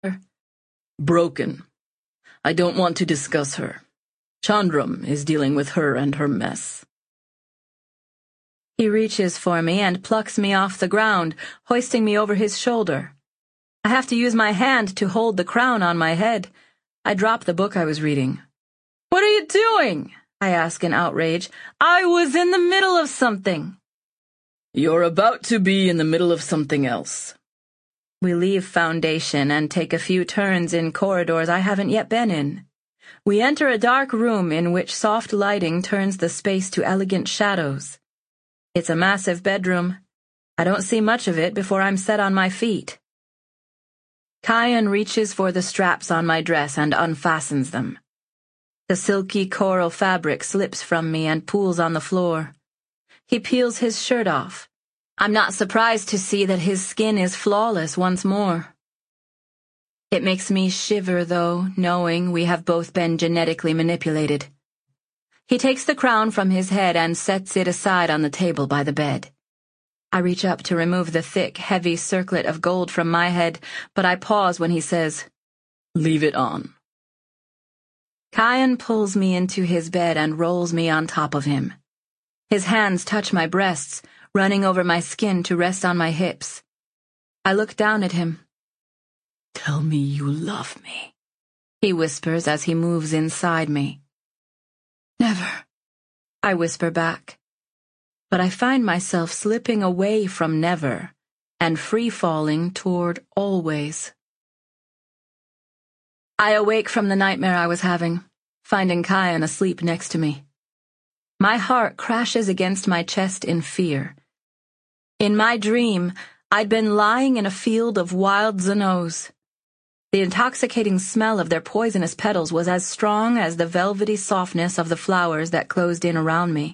Broken. I don't want to discuss her. Chandram is dealing with her and her mess. He reaches for me and plucks me off the ground, hoisting me over his shoulder. I have to use my hand to hold the crown on my head. I drop the book I was reading. "What are you doing?" I ask in outrage. "I was in the middle of something." You're about to be in the middle of something else. We leave Foundation and take a few turns in corridors I haven't yet been in. We enter a dark room in which soft lighting turns the space to elegant shadows. It's a massive bedroom. I don't see much of it before I'm set on my feet. Kyan reaches for the straps on my dress and unfastens them. The silky coral fabric slips from me and pools on the floor. He peels his shirt off. I'm not surprised to see that his skin is flawless once more. It makes me shiver, though, knowing we have both been genetically manipulated. He takes the crown from his head and sets it aside on the table by the bed. I reach up to remove the thick, heavy circlet of gold from my head, but I pause when he says, "Leave it on." Kyan pulls me into his bed and rolls me on top of him. His hands touch my breasts, running over my skin to rest on my hips. I look down at him. "Tell me you love me," he whispers as he moves inside me. "Never," I whisper back. But I find myself slipping away from never and free-falling toward always. I awake from the nightmare I was having, finding Kyan asleep next to me. My heart crashes against my chest in fear. In my dream, I'd been lying in a field of wild Xanos. The intoxicating smell of their poisonous petals was as strong as the velvety softness of the flowers that closed in around me.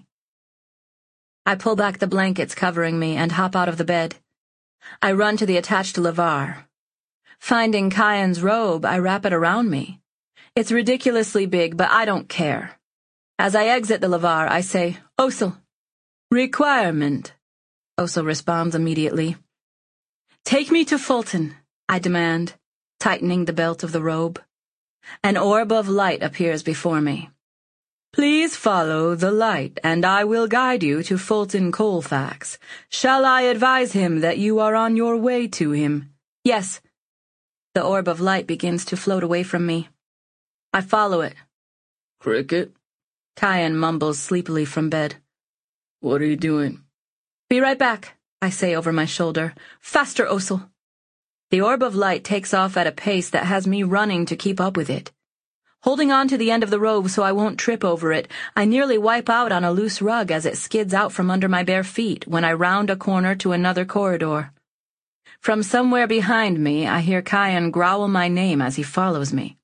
I pull back the blankets covering me and hop out of the bed. I run to the attached lavar. Finding Kyan's robe, I wrap it around me. It's ridiculously big, but I don't care. As I exit the lavar, I say, "Osul." "Requirement," Osul responds immediately. "Take me to Fulton," I demand, tightening the belt of the robe. An orb of light appears before me. "Please follow the light, and I will guide you to Fulton Colfax. Shall I advise him that you are on your way to him?" "Yes." The orb of light begins to float away from me. I follow it. "Cricket?" Kyan mumbles sleepily from bed. "What are you doing?" "Be right back," I say over my shoulder. "Faster, Osul." The orb of light takes off at a pace that has me running to keep up with it. Holding on to the end of the robe so I won't trip over it, I nearly wipe out on a loose rug as it skids out from under my bare feet when I round a corner to another corridor. From somewhere behind me, I hear Kyan growl my name as he follows me.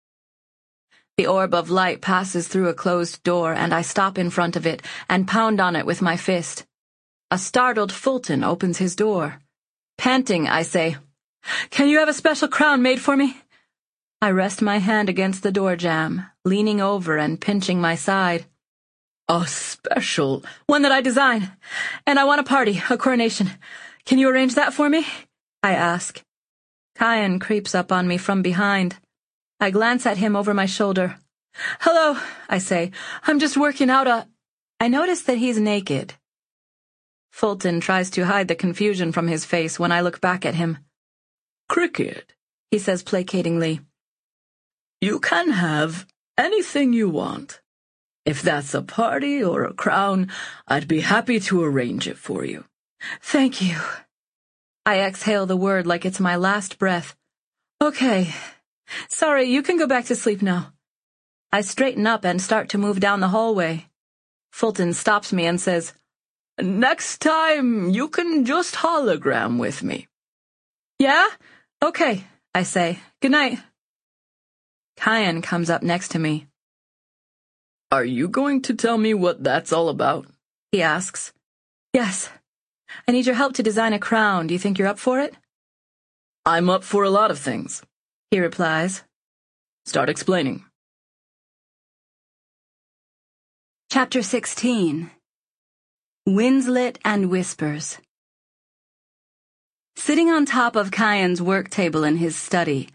The orb of light passes through a closed door, and I stop in front of it and pound on it with my fist. A startled Fulton opens his door. Panting, I say, "Can you have a special crown made for me?" I rest my hand against the door jamb, leaning over and pinching my side. "A special?" "One that I design. And I want a party, a coronation. Can you arrange that for me?" I ask. Kyan creeps up on me from behind. I glance at him over my shoulder. "Hello," I say. "I'm just working out a—" I notice that he's naked. Fulton tries to hide the confusion from his face when I look back at him. "Cricket," he says placatingly. "You can have anything you want. If that's a party or a crown, I'd be happy to arrange it for you." "Thank you." I exhale the word like it's my last breath. "Okay. Sorry, you can go back to sleep now." I straighten up and start to move down the hallway. Fulton stops me and says, "Next time, you can just hologram with me." "Yeah? Okay," I say. "Good night." Kyan comes up next to me. "Are you going to tell me what that's all about?" he asks. "Yes. I need your help to design a crown. Do you think you're up for it?" "I'm up for a lot of things," he replies. "Start explaining." Chapter 16. Winslet and Whispers. Sitting on top of Kyan's work table in his study,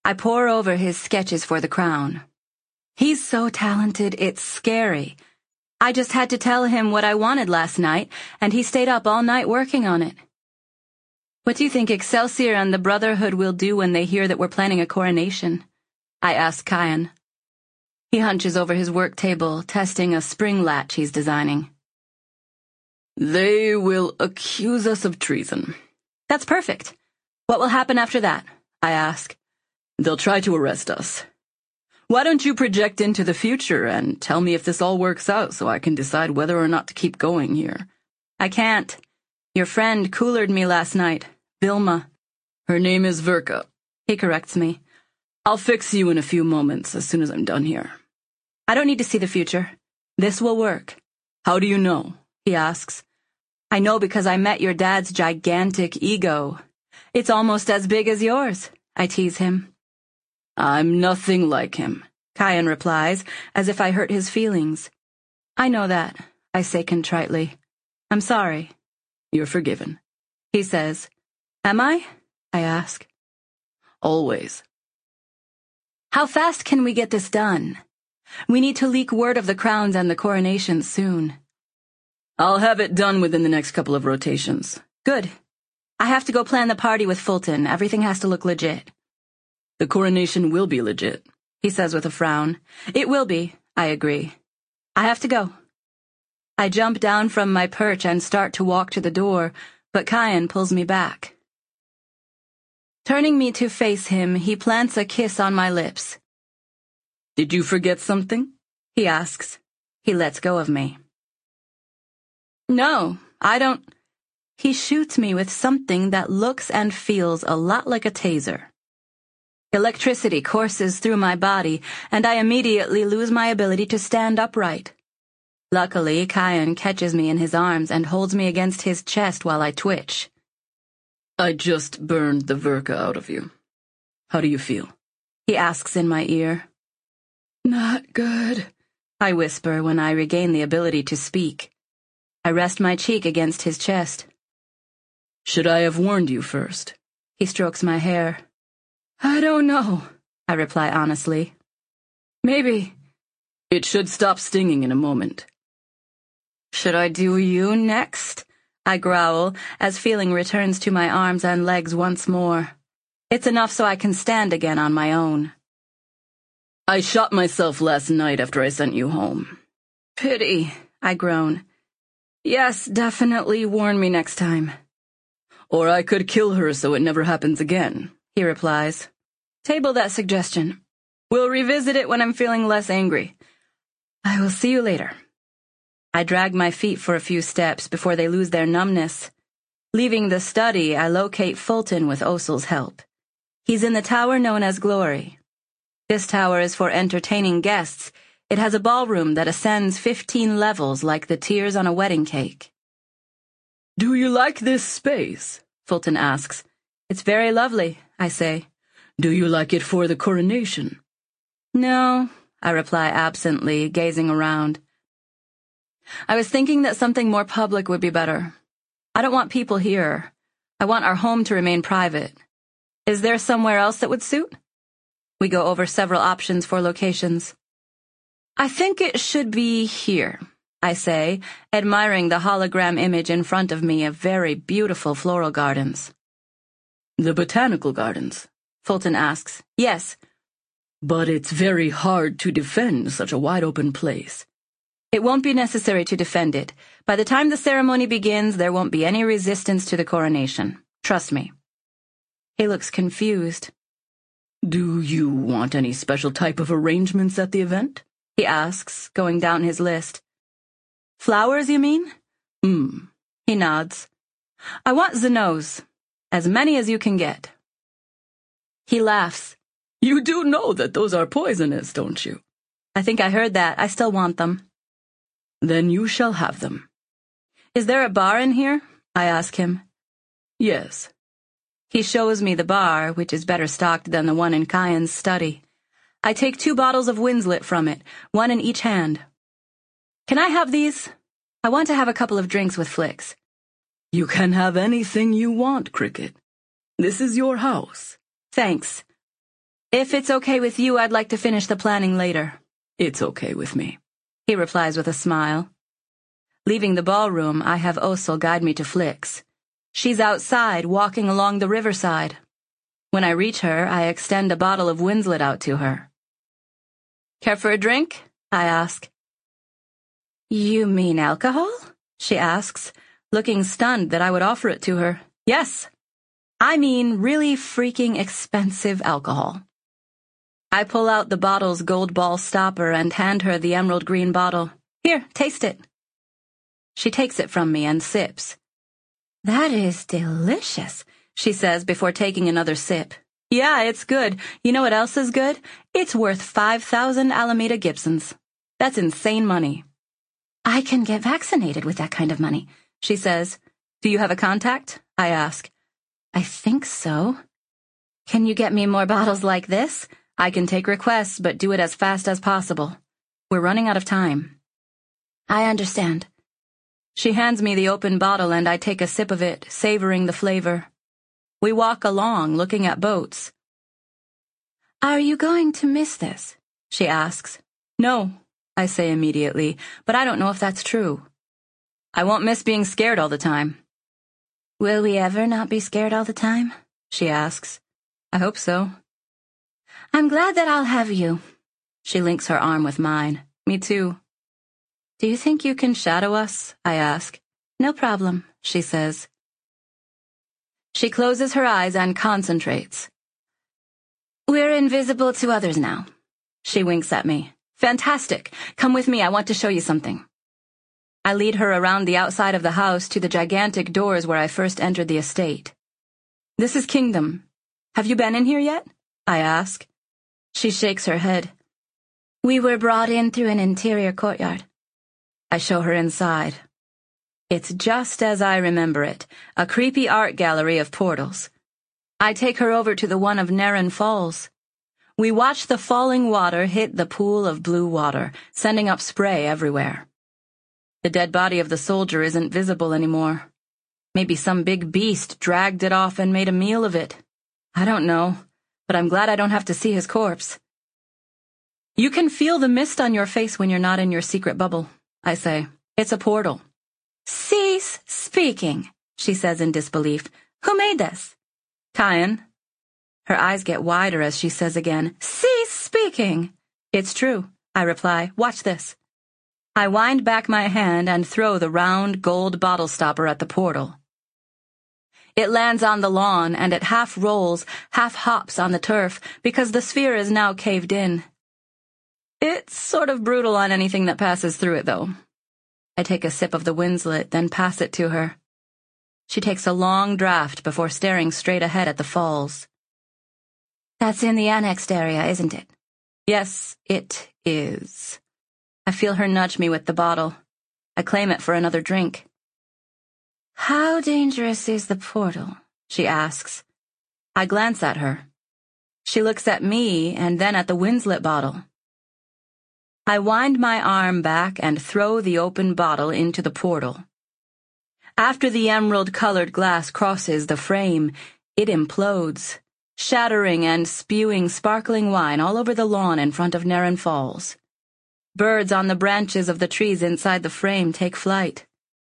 I pore over his sketches for the crown. He's so talented, it's scary. I just had to tell him what I wanted last night, and he stayed up all night working on it. What do you think Excelsior and the Brotherhood will do when they hear that we're planning a coronation? I ask Kyan. He hunches over his work table, testing a spring latch he's designing. They will accuse us of treason. That's perfect. What will happen after that? I ask. They'll try to arrest us. Why don't you project into the future and tell me if this all works out so I can decide whether or not to keep going here? I can't. Your friend coolered me last night, Vilma. Her name is Verka. He corrects me. I'll fix you in a few moments as soon as I'm done here. I don't need to see the future. This will work. How do you know? He asks. I know because I met your dad's gigantic ego. It's almost as big as yours, I tease him. I'm nothing like him, Kyan replies, as if I hurt his feelings. I know that, I say contritely. I'm sorry. You're forgiven, he says. Am I? I ask. Always. How fast can we get this done? We need to leak word of the crowns and the coronation soon. I'll have it done within the next couple of rotations. Good. I have to go plan the party with Fulton. Everything has to look legit. The coronation will be legit, he says with a frown. It will be, I agree. I have to go. I jump down from my perch and start to walk to the door, but Kyan pulls me back. Turning me to face him, he plants a kiss on my lips. Did you forget something? He asks. He lets go of me. No, I don't. He shoots me with something that looks and feels a lot like a taser. Electricity courses through my body, and I immediately lose my ability to stand upright. Luckily, Kyan catches me in his arms and holds me against his chest while I twitch. I just burned the Verka out of you. How do you feel? He asks in my ear. Not good, I whisper when I regain the ability to speak. I rest my cheek against his chest. Should I have warned you first? He strokes my hair. I don't know, I reply honestly. Maybe. It should stop stinging in a moment. Should I do you next? I growl as feeling returns to my arms and legs once more. It's enough so I can stand again on my own. I shot myself last night after I sent you home. Pity, I groan. Yes, definitely warn me next time. Or I could kill her so it never happens again, he replies. Table that suggestion. We'll revisit it when I'm feeling less angry. I will see you later. I drag my feet for a few steps before they lose their numbness. Leaving the study, I locate Fulton with Osel's help. He's in the tower known as Glory. This tower is for entertaining guests. It has a ballroom that ascends 15 levels like the tiers on a wedding cake. Do you like this space? Fulton asks. It's very lovely, I say. Do you like it for the coronation? No, I reply absently, gazing around. I was thinking that something more public would be better. I don't want people here. I want our home to remain private. Is there somewhere else that would suit? We go over several options for locations. I think it should be here, I say, admiring the hologram image in front of me of very beautiful floral gardens. The botanical gardens? Fulton asks. Yes. But it's very hard to defend such a wide-open place. It won't be necessary to defend it. By the time the ceremony begins, there won't be any resistance to the coronation. Trust me. He looks confused. Do you want any special type of arrangements at the event? He asks, going down his list. Flowers, you mean? He nods. I want Xenos. As many as you can get. He laughs. You do know that those are poisonous, don't you? I think I heard that. I still want them. Then you shall have them. Is there a bar in here? I ask him. Yes. He shows me the bar, which is better stocked than the one in Kyan's study. I take 2 bottles of Winslet from it, one in each hand. Can I have these? I want to have a couple of drinks with Flix. You can have anything you want, Cricket. This is your house. Thanks. If it's okay with you, I'd like to finish the planning later. It's okay with me, he replies with a smile. Leaving the ballroom, I have Ossel guide me to Flix. She's outside, walking along the riverside. When I reach her, I extend a bottle of Winslet out to her. Care for a drink? I ask. You mean alcohol? She asks, looking stunned that I would offer it to her. Yes. I mean really freaking expensive alcohol. I pull out the bottle's gold ball stopper and hand her the emerald green bottle. Here, taste it. She takes it from me and sips. That is delicious, she says before taking another sip. Yeah, it's good. You know what else is good? It's worth 5,000 Alameda Gibsons. That's insane money. I can get vaccinated with that kind of money, she says. Do you have a contact? I ask. I think so. Can you get me more bottles like this? I can take requests, but do it as fast as possible. We're running out of time. I understand. She hands me the open bottle and I take a sip of it, savoring the flavor. We walk along, looking at boats. Are you going to miss this? She asks. No, I say immediately, but I don't know if that's true. I won't miss being scared all the time. Will we ever not be scared all the time? She asks. I hope so. I'm glad that I'll have you. She links her arm with mine. Me too. Do you think you can shadow us? I ask. No problem, she says. She closes her eyes and concentrates. We're invisible to others now. She winks at me. Fantastic. Come with me, I want to show you something. I lead her around the outside of the house to the gigantic doors where I first entered the estate. This is Kingdom. Have you been in here yet? I ask. She shakes her head. We were brought in through an interior courtyard. I show her inside. It's just as I remember it, a creepy art gallery of portals. I take her over to the one of Narren Falls. We watch the falling water hit the pool of blue water, sending up spray everywhere. The dead body of the soldier isn't visible anymore. Maybe some big beast dragged it off and made a meal of it. I don't know, but I'm glad I don't have to see his corpse. You can feel the mist on your face when you're not in your secret bubble, I say. It's a portal. Cease speaking, she says in disbelief. Who made this? Kyan. Her eyes get wider as she says again, cease speaking. It's true, I reply. Watch this. I wind back my hand and throw the round gold bottle stopper at the portal. It lands on the lawn and it half rolls, half hops on the turf because the sphere is now caved in. It's sort of brutal on anything that passes through it, though. I take a sip of the Winslet, then pass it to her. She takes a long draught before staring straight ahead at the falls. That's in the annexed area, isn't it? Yes, it is. I feel her nudge me with the bottle. I claim it for another drink. How dangerous is the portal? She asks. I glance at her. She looks at me and then at the Winslet bottle. I wind my arm back and throw the open bottle into the portal. After the emerald-colored glass crosses the frame, it implodes, shattering and spewing sparkling wine all over the lawn in front of Narren Falls. Birds on the branches of the trees inside the frame take flight.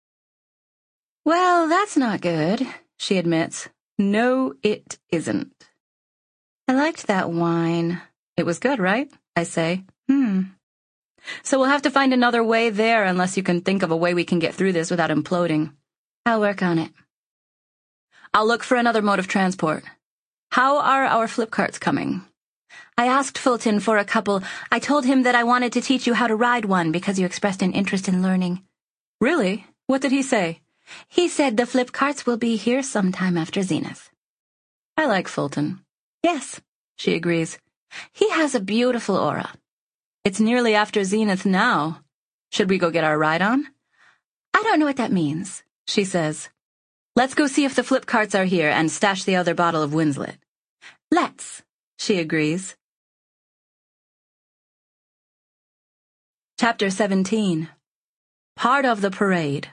Well, that's not good, she admits. No, it isn't. I liked that wine. It was good, right? I say. So we'll have to find another way there unless you can think of a way we can get through this without imploding. I'll work on it. I'll look for another mode of transport. How are our flip carts coming? I asked Fulton for a couple. I told him that I wanted to teach you how to ride one because you expressed an interest in learning. Really? What did he say? He said the flip carts will be here sometime after Zenith. I like Fulton. Yes, she agrees. He has a beautiful aura. It's nearly after Zenith now. Should we go get our ride on? I don't know what that means, she says. Let's go see if the flip carts are here and stash the other bottle of Winslet. Let's, she agrees. Chapter 17. Part of the Parade.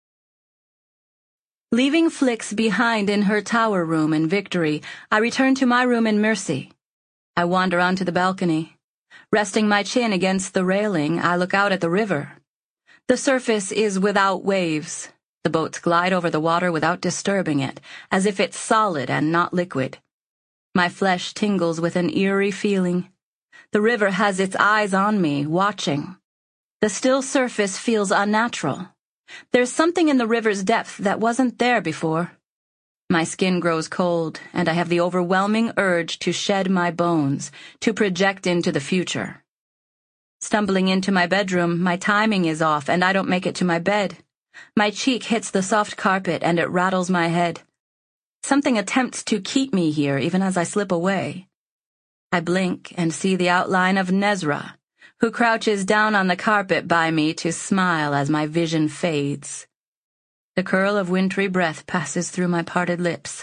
Leaving Flix behind in her tower room in Victory, I return to my room in Mercy. I wander onto the balcony. Resting my chin against the railing, I look out at the river. The surface is without waves. The boats glide over the water without disturbing it, as if it's solid and not liquid. My flesh tingles with an eerie feeling. The river has its eyes on me, watching. The still surface feels unnatural. There's something in the river's depth that wasn't there before. My skin grows cold, and I have the overwhelming urge to shed my bones, to project into the future. Stumbling into my bedroom, my timing is off, and I don't make it to my bed. My cheek hits the soft carpet, and it rattles my head. Something attempts to keep me here, even as I slip away. I blink and see the outline of Nezra, who crouches down on the carpet by me to smile as my vision fades. The curl of wintry breath passes through my parted lips.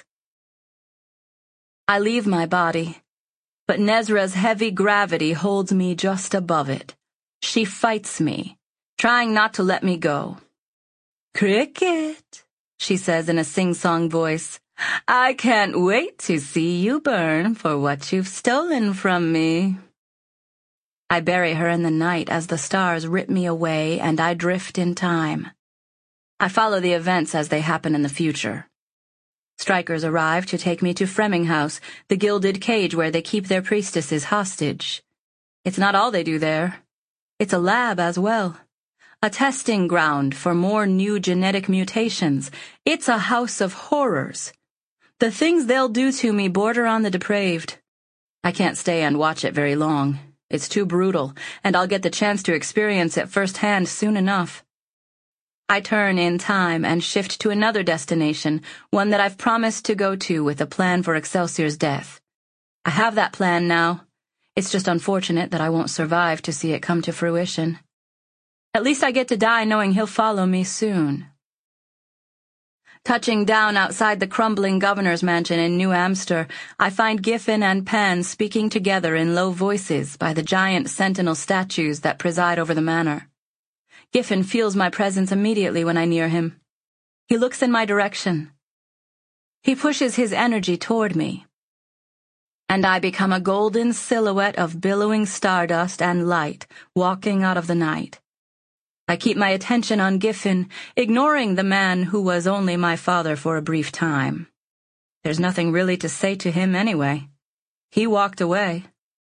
I leave my body, but Nezra's heavy gravity holds me just above it. She fights me, trying not to let me go. "Cricket," she says in a sing-song voice, "I can't wait to see you burn for what you've stolen from me." I bury her in the night as the stars rip me away and I drift in time. I follow the events as they happen in the future. Strikers arrive to take me to Fremming House, the gilded cage where they keep their priestesses hostage. It's not all they do there. It's a lab as well. A testing ground for more new genetic mutations. It's a house of horrors. The things they'll do to me border on the depraved. I can't stay and watch it very long. It's too brutal, and I'll get the chance to experience it firsthand soon enough. I turn in time and shift to another destination, one that I've promised to go to with a plan for Excelsior's death. I have that plan now. It's just unfortunate that I won't survive to see it come to fruition. At least I get to die knowing he'll follow me soon. Touching down outside the crumbling governor's mansion in New Amster, I find Giffen and Pan speaking together in low voices by the giant sentinel statues that preside over the manor. Giffen feels my presence immediately when I near him. He looks in my direction. He pushes his energy toward me. And I become a golden silhouette of billowing stardust and light walking out of the night. I keep my attention on Giffen, ignoring the man who was only my father for a brief time. There's nothing really to say to him anyway. He walked away.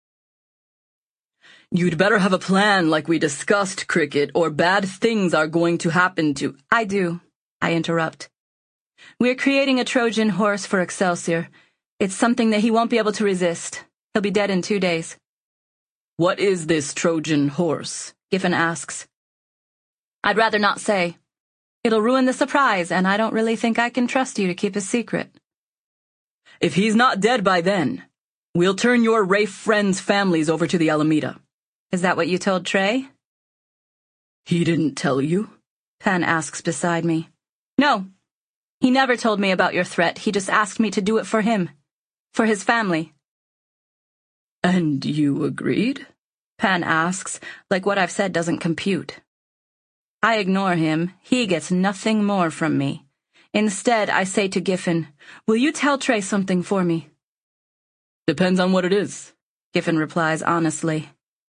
"You'd better have a plan like we discussed, Cricket, or bad things are going to happen to—" "I do," I interrupt. "We're creating a Trojan horse for Excelsior. It's something that he won't be able to resist. He'll be dead in 2 days." "What is this Trojan horse?" Giffen asks. "I'd rather not say. It'll ruin the surprise, and I don't really think I can trust you to keep a secret." "If he's not dead by then, we'll turn your Rafe friends' families over to the Alameda." "Is that what you told Trey?" "He didn't tell you?" Pan asks beside me. "No. He never told me about your threat. He just asked me to do it for him. For his family." "And you agreed?" Pan asks, like what I've said doesn't compute. I ignore him. He gets nothing more from me. Instead, I say to Giffen, "Will you tell Trey something for me?" "Depends on what it is," Giffen replies honestly.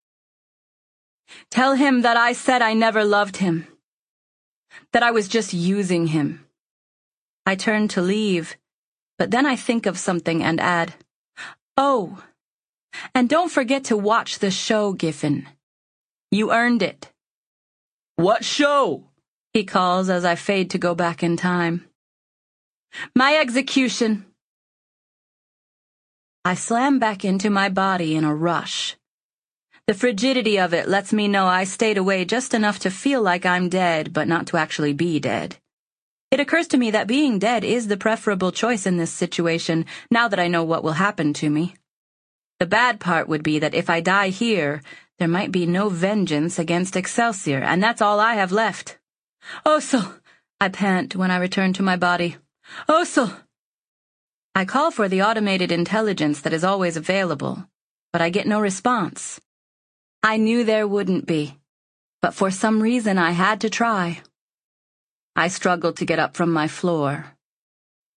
"Tell him that I said I never loved him. That I was just using him." I turn to leave, but then I think of something and add, "Oh, and don't forget to watch the show, Giffen. You earned it." "What show?" he calls as I fade to go back in time. "My execution." I slam back into my body in a rush. The frigidity of it lets me know I stayed away just enough to feel like I'm dead, but not to actually be dead. It occurs to me that being dead is the preferable choice in this situation, now that I know what will happen to me. The bad part would be that if I die here, there might be no vengeance against Excelsior, and that's all I have left. "Ossel," I pant when I return to my body. "Ossel." I call for the automated intelligence that is always available, but I get no response. I knew there wouldn't be, but for some reason I had to try. I struggled to get up from my floor.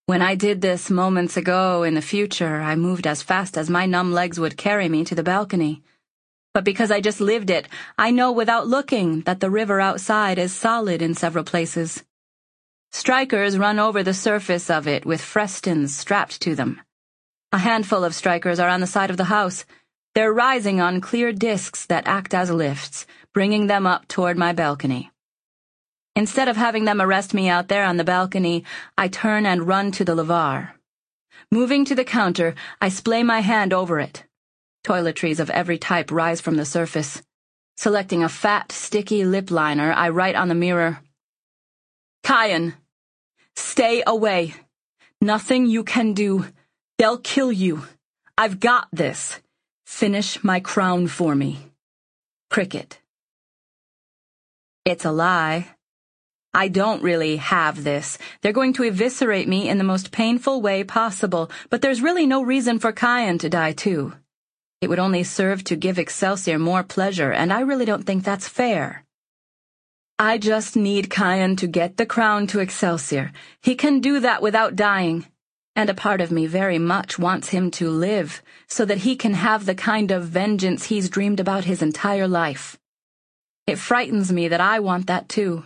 When I did this moments ago in the future, I moved as fast as my numb legs would carry me to the balcony. But because I just lived it, I know without looking that the river outside is solid in several places. Strikers run over the surface of it with frestons strapped to them. A handful of strikers are on the side of the house. They're rising on clear discs that act as lifts, bringing them up toward my balcony. Instead of having them arrest me out there on the balcony, I turn and run to the lavar. Moving to the counter, I splay my hand over it. Toiletries of every type rise from the surface. Selecting a fat, sticky lip liner, I write on the mirror, "Kyan, stay away. Nothing you can do. They'll kill you. I've got this. Finish my crown for me. Cricket." It's a lie. I don't really have this. They're going to eviscerate me in the most painful way possible, but there's really no reason for Kyan to die too. It would only serve to give Excelsior more pleasure, and I really don't think that's fair. I just need Kyan to get the crown to Excelsior. He can do that without dying, and a part of me very much wants him to live, so that he can have the kind of vengeance he's dreamed about his entire life. It frightens me that I want that too.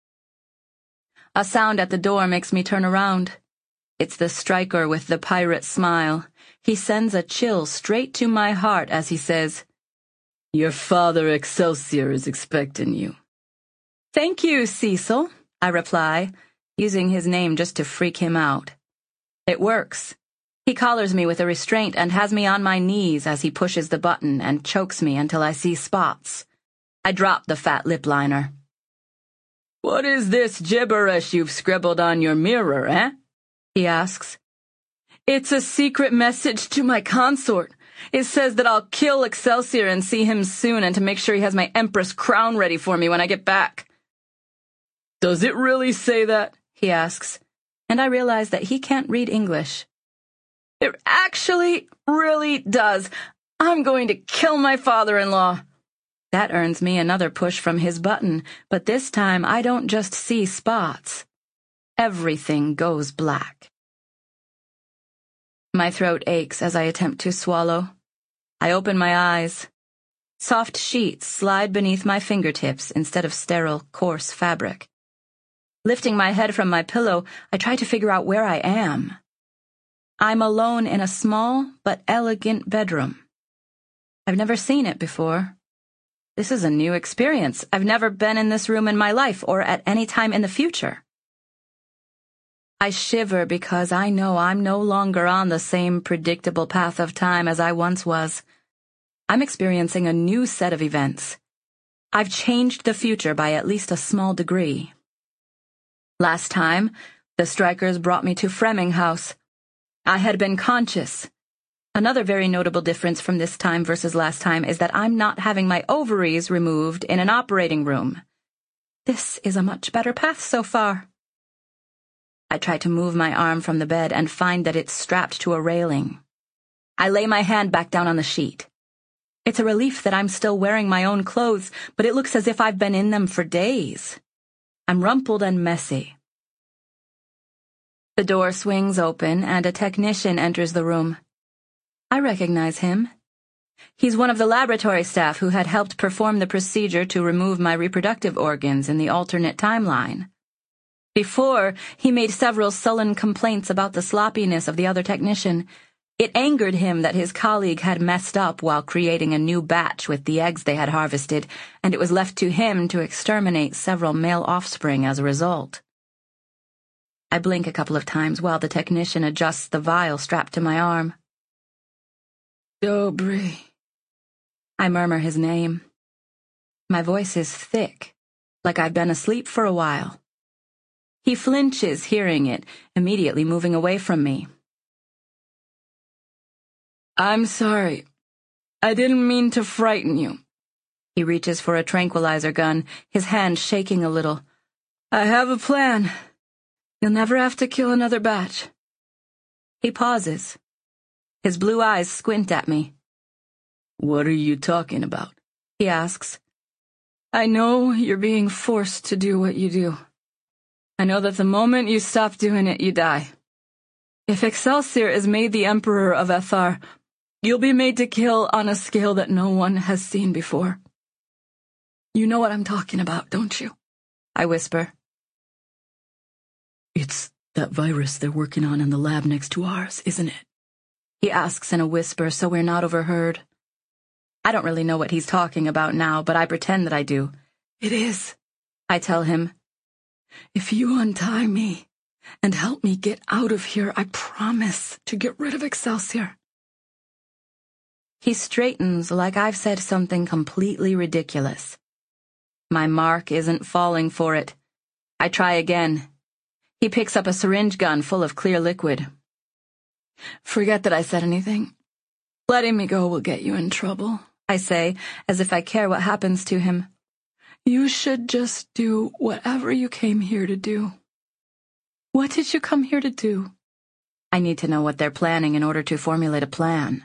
A sound at the door makes me turn around. It's the striker with the pirate smile. He sends a chill straight to my heart as he says, "Your father Excelsior is expecting you." "Thank you, Cecil," I reply, using his name just to freak him out. It works. He collars me with a restraint and has me on my knees as he pushes the button and chokes me until I see spots. I drop the fat lip liner. "What is this gibberish you've scribbled on your mirror, eh?" he asks. "It's a secret message to my consort. It says that I'll kill Excelsior and see him soon, and to make sure he has my Empress crown ready for me when I get back." "Does it really say that?" he asks, and I realize that he can't read English. "It actually really does. I'm going to kill my father-in-law." That earns me another push from his button, but this time I don't just see spots. Everything goes black. My throat aches as I attempt to swallow. I open my eyes. Soft sheets slide beneath my fingertips instead of sterile, coarse fabric. Lifting my head from my pillow, I try to figure out where I am. I'm alone in a small but elegant bedroom. I've never seen it before. This is a new experience. I've never been in this room in my life or at any time in the future. I shiver because I know I'm no longer on the same predictable path of time as I once was. I'm experiencing a new set of events. I've changed the future by at least a small degree. Last time, the strikers brought me to Fremming House. I had been conscious. Another very notable difference from this time versus last time is that I'm not having my ovaries removed in an operating room. This is a much better path so far. I try to move my arm from the bed and find that it's strapped to a railing. I lay my hand back down on the sheet. It's a relief that I'm still wearing my own clothes, but it looks as if I've been in them for days. I'm rumpled and messy. The door swings open and a technician enters the room. I recognize him. He's one of the laboratory staff who had helped perform the procedure to remove my reproductive organs in the alternate timeline. Before, he made several sullen complaints about the sloppiness of the other technician. It angered him that his colleague had messed up while creating a new batch with the eggs they had harvested, and it was left to him to exterminate several male offspring as a result. I blink a couple of times while the technician adjusts the vial strapped to my arm. "Dobry." I murmur his name. My voice is thick, like I've been asleep for a while. He flinches hearing it, immediately moving away from me. "I'm sorry. I didn't mean to frighten you." He reaches for a tranquilizer gun, his hand shaking a little. "I have a plan. You'll never have to kill another batch." He pauses. His blue eyes squint at me. "What are you talking about?" he asks. "I know you're being forced to do what you do. I know that the moment you stop doing it, you die. If Excelsior is made the Emperor of Ethar, you'll be made to kill on a scale that no one has seen before. You know what I'm talking about, don't you? I whisper. It's that virus they're working on in the lab next to ours, isn't it? He asks in a whisper so we're not overheard. I don't really know what he's talking about now, but I pretend that I do. It is, I tell him. If you untie me and help me get out of here, I promise to get rid of Excelsior. He straightens like I've said something completely ridiculous. My mark isn't falling for it. I try again. He picks up a syringe gun full of clear liquid. Forget that I said anything. Letting me go will get you in trouble, I say, as if I care what happens to him. You should just do whatever you came here to do. What did you come here to do? I need to know what they're planning in order to formulate a plan.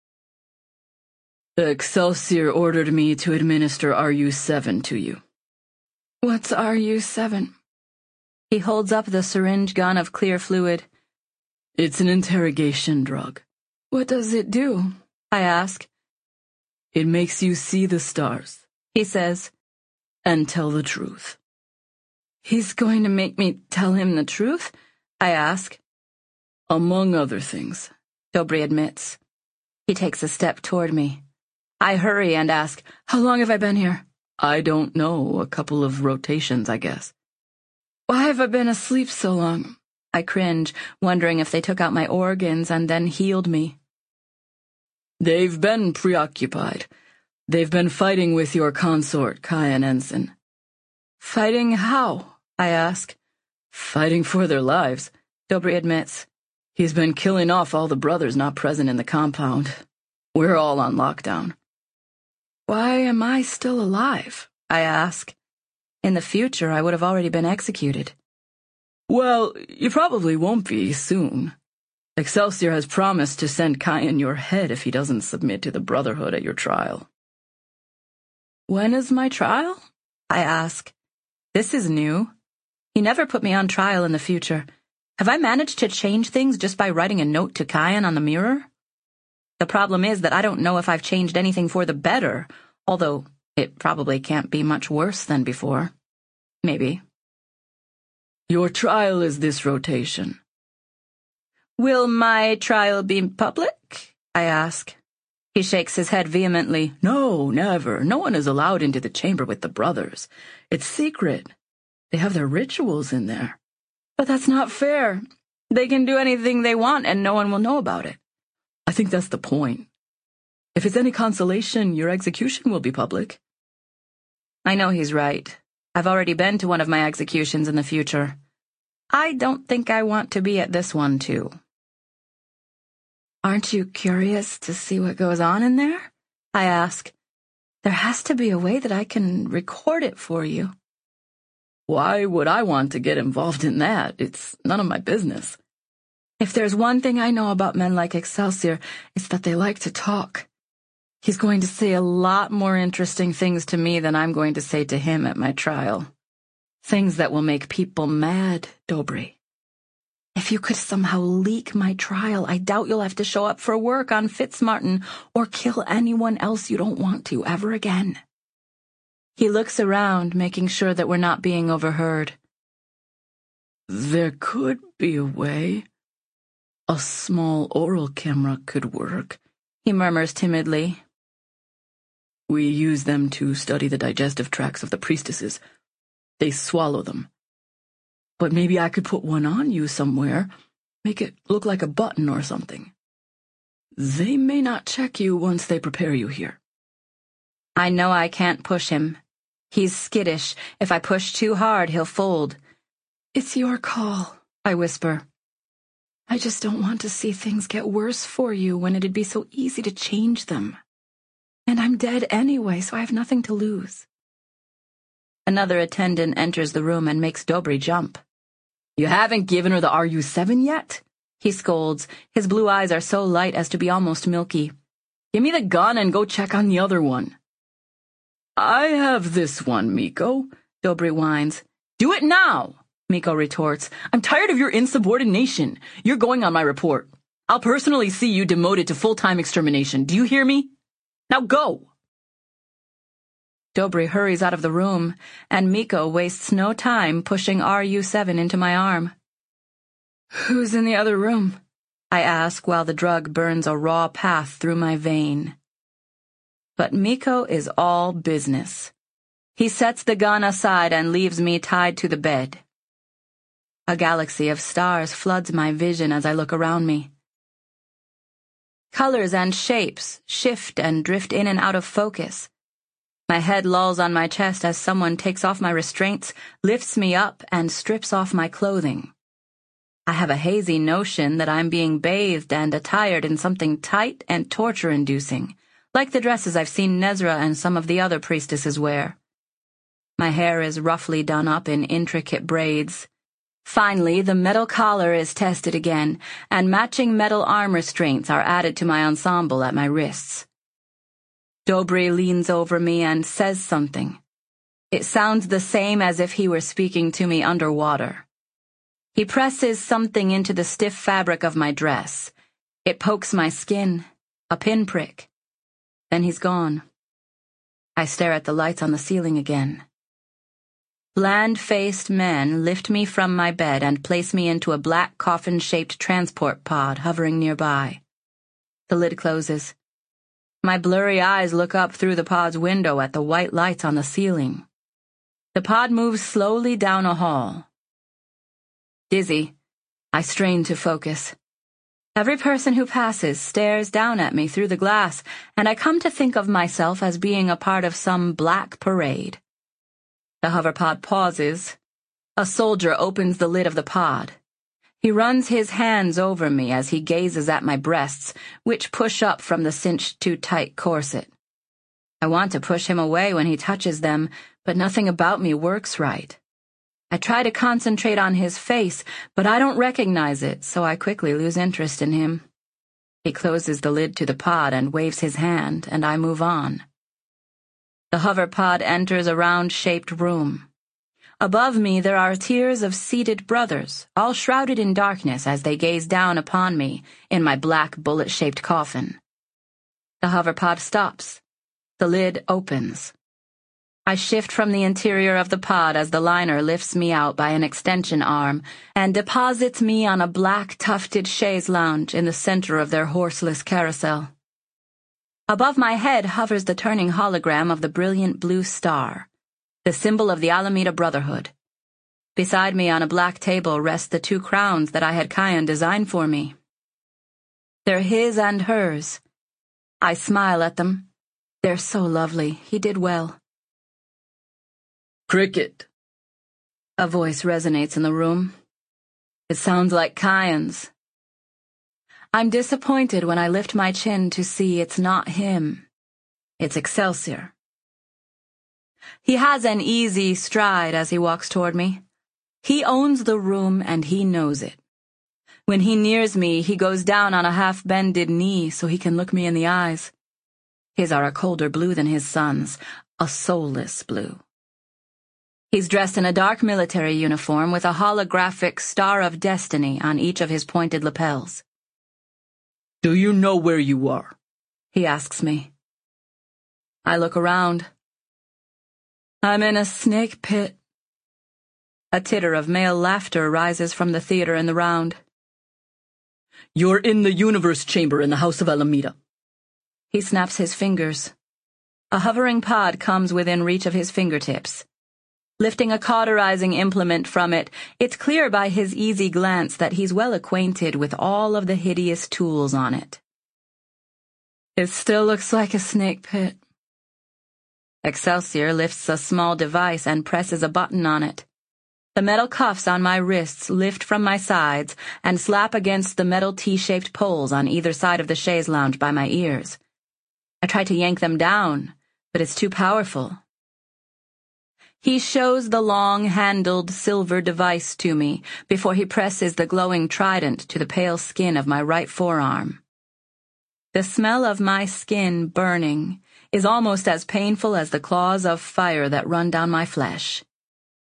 Excelsior ordered me to administer RU7 to you. What's RU7? He holds up the syringe gun of clear fluid. It's an interrogation drug. What does it do? I ask. It makes you see the stars, he says, and tell the truth. He's going to make me tell him the truth? I ask. Among other things, Dobry admits. He takes a step toward me. I hurry and ask, how long have I been here? I don't know, a couple of rotations, I guess. Why have I been asleep so long? I cringe, wondering if they took out my organs and then healed me. They've been preoccupied. They've been fighting with your consort, Cayenne Ensign. Fighting how? I ask. Fighting for their lives, Dobry admits. He's been killing off all the brothers not present in the compound. We're all on lockdown. Why am I still alive? I ask. In the future, I would have already been executed. Well, you probably won't be soon. Excelsior has promised to send Cayenne your head if he doesn't submit to the Brotherhood at your trial. When is my trial? I ask. This is new. He never put me on trial in the future. Have I managed to change things just by writing a note to Cayenne on the mirror? The problem is that I don't know if I've changed anything for the better, although it probably can't be much worse than before. Maybe. Your trial is this rotation. Will my trial be public? I ask. He shakes his head vehemently. No, never. No one is allowed into the chamber with the brothers. It's secret. They have their rituals in there. But that's not fair. They can do anything they want and no one will know about it. I think that's the point. If it's any consolation, your execution will be public. I know he's right. I've already been to one of my executions in the future. I don't think I want to be at this one, too. Aren't you curious to see what goes on in there? I ask. There has to be a way that I can record it for you. Why would I want to get involved in that? It's none of my business. If there's one thing I know about men like Excelsior, it's that they like to talk. He's going to say a lot more interesting things to me than I'm going to say to him at my trial. Things that will make people mad, Dobry. If you could somehow leak my trial, I doubt you'll have to show up for work on Fitzmartin or kill anyone else you don't want to ever again. He looks around, making sure that we're not being overheard. There could be a way. A small oral camera could work, he murmurs timidly. We use them to study the digestive tracts of the priestesses. They swallow them. But maybe I could put one on you somewhere, make it look like a button or something. They may not check you once they prepare you here. I know I can't push him. He's skittish. If I push too hard, he'll fold. It's your call, I whisper. I just don't want to see things get worse for you when it'd be so easy to change them. And I'm dead anyway, so I have nothing to lose. Another attendant enters the room and makes Dobry jump. You haven't given her the RU7 yet? He scolds. His blue eyes are so light as to be almost milky. Give me the gun and go check on the other one. I have this one, Miko, Dobry whines. Do it now! Miko retorts. I'm tired of your insubordination. You're going on my report. I'll personally see you demoted to full-time extermination. Do you hear me? Now go! Dobry hurries out of the room, and Miko wastes no time pushing RU-7 into my arm. Who's in the other room? I ask while the drug burns a raw path through my vein. But Miko is all business. He sets the gun aside and leaves me tied to the bed. A galaxy of stars floods my vision as I look around me. Colors and shapes shift and drift in and out of focus. My head lolls on my chest as someone takes off my restraints, lifts me up, and strips off my clothing. I have a hazy notion that I'm being bathed and attired in something tight and torture-inducing, like the dresses I've seen Nezra and some of the other priestesses wear. My hair is roughly done up in intricate braids. Finally, the metal collar is tested again, and matching metal arm restraints are added to my ensemble at my wrists. Dobry leans over me and says something. It sounds the same as if he were speaking to me underwater. He presses something into the stiff fabric of my dress. It pokes my skin, a pinprick. Then he's gone. I stare at the lights on the ceiling again. Bland-faced men lift me from my bed and place me into a black coffin-shaped transport pod hovering nearby. The lid closes. My blurry eyes look up through the pod's window at the white lights on the ceiling. The pod moves slowly down a hall. Dizzy, I strain to focus. Every person who passes stares down at me through the glass, and I come to think of myself as being a part of some black parade. The hoverpod pauses. A soldier opens the lid of the pod. He runs his hands over me as he gazes at my breasts, which push up from the cinched too-tight corset. I want to push him away when he touches them, but nothing about me works right. I try to concentrate on his face, but I don't recognize it, so I quickly lose interest in him. He closes the lid to the pod and waves his hand, and I move on. The hoverpod enters a round-shaped room. Above me there are tiers of seated brothers, all shrouded in darkness as they gaze down upon me in my black bullet-shaped coffin. The hoverpod stops. The lid opens. I shift from the interior of the pod as the liner lifts me out by an extension arm and deposits me on a black tufted chaise lounge in the center of their horseless carousel. Above my head hovers the turning hologram of the brilliant blue star, the symbol of the Alameda Brotherhood. Beside me on a black table rest the 2 crowns that I had Kion design for me. They're his and hers. I smile at them. They're so lovely. He did well. Cricket. A voice resonates in the room. It sounds like Kion's. I'm disappointed when I lift my chin to see it's not him. It's Excelsior. He has an easy stride as he walks toward me. He owns the room and he knows it. When he nears me, he goes down on a half-bended knee so he can look me in the eyes. His are a colder blue than his son's, a soulless blue. He's dressed in a dark military uniform with a holographic Star of Destiny on each of his pointed lapels. Do you know where you are? He asks me. I look around. I'm in a snake pit. A titter of male laughter rises from the theater in the round. You're in the universe chamber in the House of Alameda. He snaps his fingers. A hovering pod comes within reach of his fingertips. Lifting a cauterizing implement from it, it's clear by his easy glance that he's well acquainted with all of the hideous tools on it. It still looks like a snake pit. Excelsior lifts a small device and presses a button on it. The metal cuffs on my wrists lift from my sides and slap against the metal T-shaped poles on either side of the chaise lounge by my ears. I try to yank them down, but it's too powerful. He shows the long-handled silver device to me before he presses the glowing trident to the pale skin of my right forearm. The smell of my skin burning is almost as painful as the claws of fire that run down my flesh.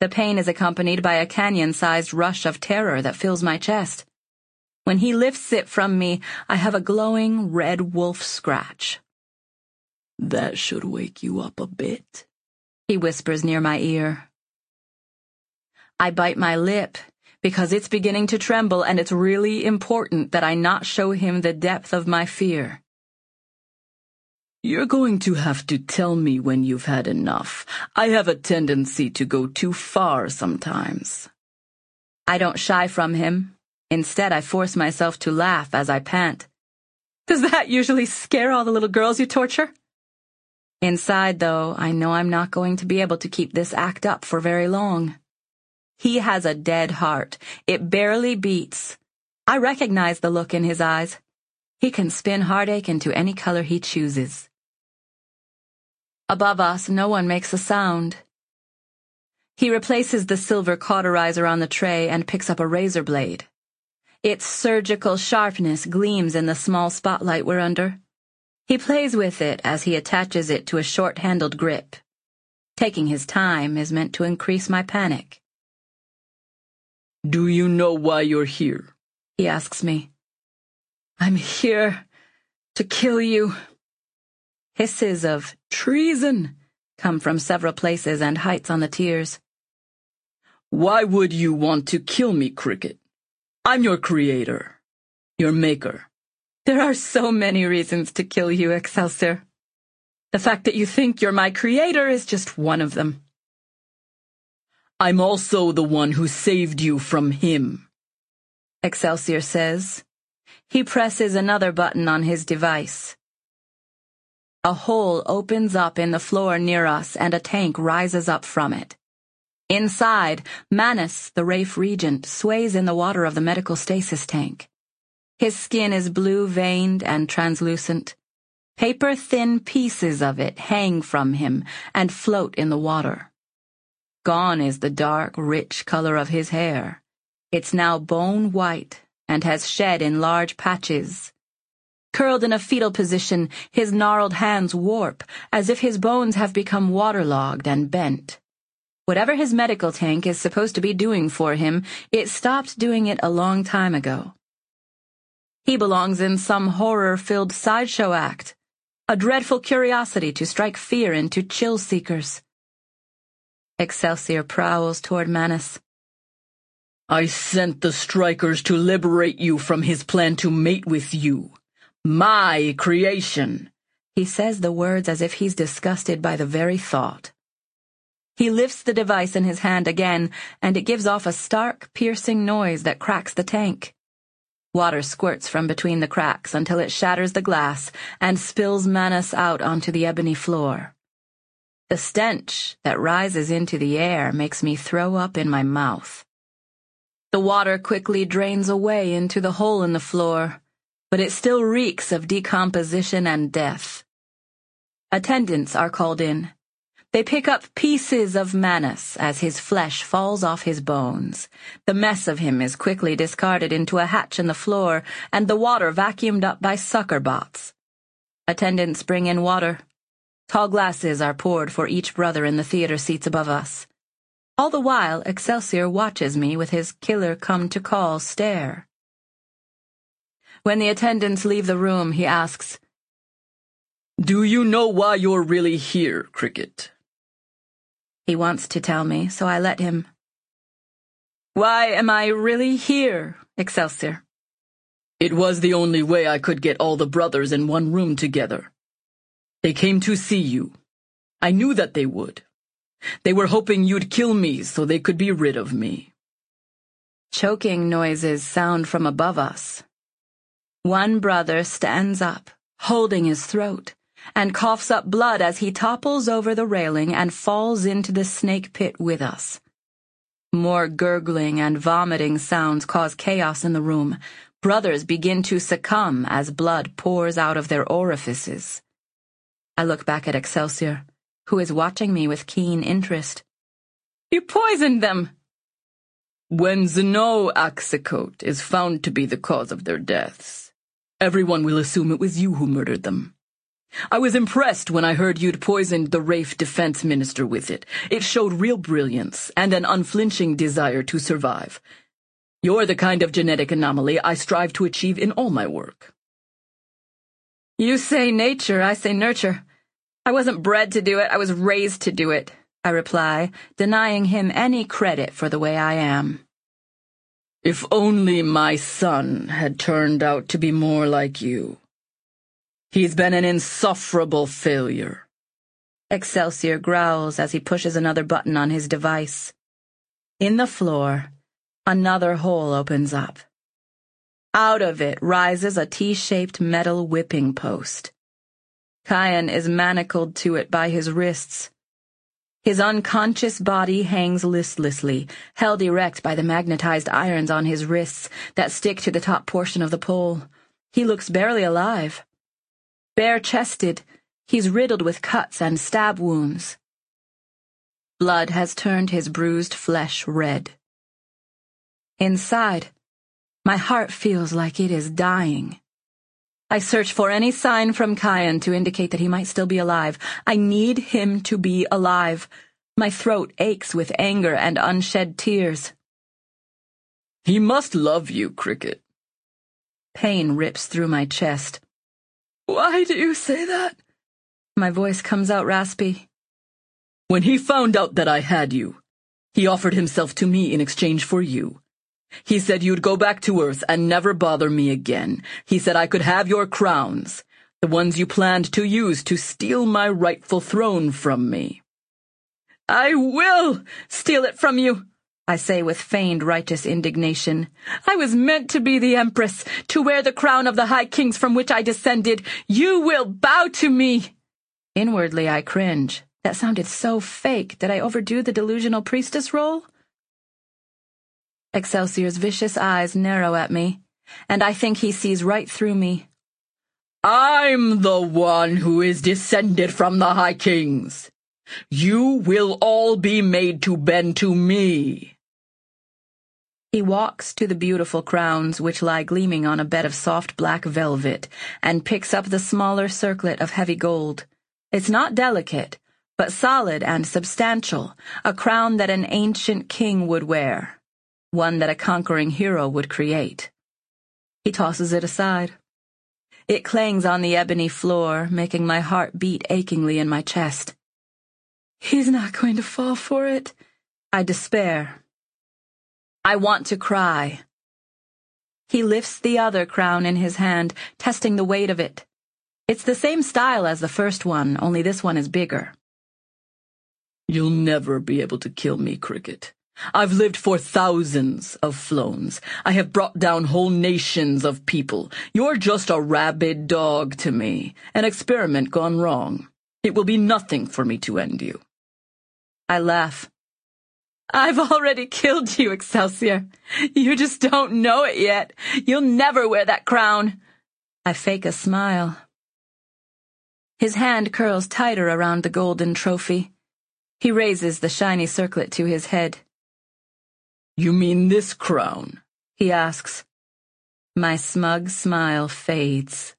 The pain is accompanied by a canyon-sized rush of terror that fills my chest. When he lifts it from me, I have a glowing red wolf scratch. "That should wake you up a bit," he whispers near my ear. I bite my lip, because it's beginning to tremble, and it's really important that I not show him the depth of my fear. "You're going to have to tell me when you've had enough. I have a tendency to go too far sometimes." I don't shy from him. Instead, I force myself to laugh as I pant. Does that usually scare all the little girls you torture? Inside, though, I know I'm not going to be able to keep this act up for very long. He has a dead heart. It barely beats. I recognize the look in his eyes. He can spin heartache into any color he chooses. Above us, no one makes a sound. He replaces the silver cauterizer on the tray and picks up a razor blade. Its surgical sharpness gleams in the small spotlight we're under. He plays with it as he attaches it to a short-handled grip. Taking his time is meant to increase my panic. "Do you know why you're here?" he asks me. "I'm here to kill you." Hisses of treason come from several places and heights on the tiers. "Why would you want to kill me, Cricket? I'm your creator, your maker." There are so many reasons to kill you, Excelsior. The fact that you think you're my creator is just one of them. "I'm also the one who saved you from him," Excelsior says. He presses another button on his device. A hole opens up in the floor near us and a tank rises up from it. Inside, Manus, the Wraith Regent, sways in the water of the medical stasis tank. His skin is blue-veined and translucent. Paper-thin pieces of it hang from him and float in the water. Gone is the dark, rich color of his hair. It's now bone-white and has shed in large patches. Curled in a fetal position, his gnarled hands warp, as if his bones have become waterlogged and bent. Whatever his medical tank is supposed to be doing for him, it stopped doing it a long time ago. He belongs in some horror-filled sideshow act, a dreadful curiosity to strike fear into chill-seekers. Excelsior prowls toward Manus. "I sent the strikers to liberate you from his plan to mate with you. My creation." He says the words as if he's disgusted by the very thought. He lifts the device in his hand again, and it gives off a stark, piercing noise that cracks the tank. Water squirts from between the cracks until it shatters the glass and spills Manus out onto the ebony floor. The stench that rises into the air makes me throw up in my mouth. The water quickly drains away into the hole in the floor, but it still reeks of decomposition and death. Attendants are called in. They pick up pieces of Manus as his flesh falls off his bones. The mess of him is quickly discarded into a hatch in the floor, and the water vacuumed up by sucker bots. Attendants bring in water. Tall glasses are poured for each brother in the theater seats above us. All the while, Excelsior watches me with his killer-come-to-call stare. When the attendants leave the room, he asks, "Do you know why you're really here, Cricket?" He wants to tell me, so I let him. "Why am I really here, Excelsior?" "It was the only way I could get all the brothers in one room together. They came to see you. I knew that they would. They were hoping you'd kill me so they could be rid of me." Choking noises sound from above us. One brother stands up, holding his throat, and coughs up blood as he topples over the railing and falls into the snake pit with us. More gurgling and vomiting sounds cause chaos in the room. Brothers begin to succumb as blood pours out of their orifices. I look back at Excelsior, who is watching me with keen interest. "You poisoned them!" "When Xenoaxicot is found to be the cause of their deaths, everyone will assume it was you who murdered them. I was impressed when I heard you'd poisoned the Wraith defense minister with it. It showed real brilliance and an unflinching desire to survive. You're the kind of genetic anomaly I strive to achieve in all my work. You say nature, I say nurture. I wasn't bred to do it, I was raised to do it, I reply, denying him any credit for the way I am. If only my son had turned out to be more like you. He's been an insufferable failure. Excelsior growls as he pushes another button on his device. In the floor, another hole opens up. Out of it rises a T-shaped metal whipping post. Kyan is manacled to it by his wrists. His unconscious body hangs listlessly, held erect by the magnetized irons on his wrists that stick to the top portion of the pole. He looks barely alive. Bare-chested, he's riddled with cuts and stab wounds. Blood has turned his bruised flesh red. Inside, my heart feels like it is dying. I search for any sign from Kyan to indicate that he might still be alive. I need him to be alive. My throat aches with anger and unshed tears. He must love you, Cricket. Pain rips through my chest. Why do you say that? My voice comes out raspy. When he found out that I had you, he offered himself to me in exchange for you. He said you'd go back to Earth and never bother me again. He said I could have your crowns, the ones you planned to use to steal my rightful throne from me. I will steal it from you, I say with feigned righteous indignation. I was meant to be the Empress, to wear the crown of the High Kings from which I descended. You will bow to me. Inwardly I cringe. That sounded so fake. Did I overdo the delusional priestess role? Excelsior's vicious eyes narrow at me, and I think he sees right through me. I'm the one who is descended from the High Kings. You will all be made to bend to me. He walks to the beautiful crowns which lie gleaming on a bed of soft black velvet, and picks up the smaller circlet of heavy gold. It's not delicate, but solid and substantial, a crown that an ancient king would wear, one that a conquering hero would create. He tosses it aside. It clangs on the ebony floor, making my heart beat achingly in my chest. He's not going to fall for it. I despair. I want to cry. He lifts the other crown in his hand, testing the weight of it. It's the same style as the first one, only this one is bigger. You'll never be able to kill me, Cricket. I've lived for thousands of flones. I have brought down whole nations of people. You're just a rabid dog to me, an experiment gone wrong. It will be nothing for me to end you. I laugh. I've already killed you, Excelsior. You just don't know it yet. You'll never wear that crown. I fake a smile. His hand curls tighter around the golden trophy. He raises the shiny circlet to his head. You mean this crown? He asks. My smug smile fades.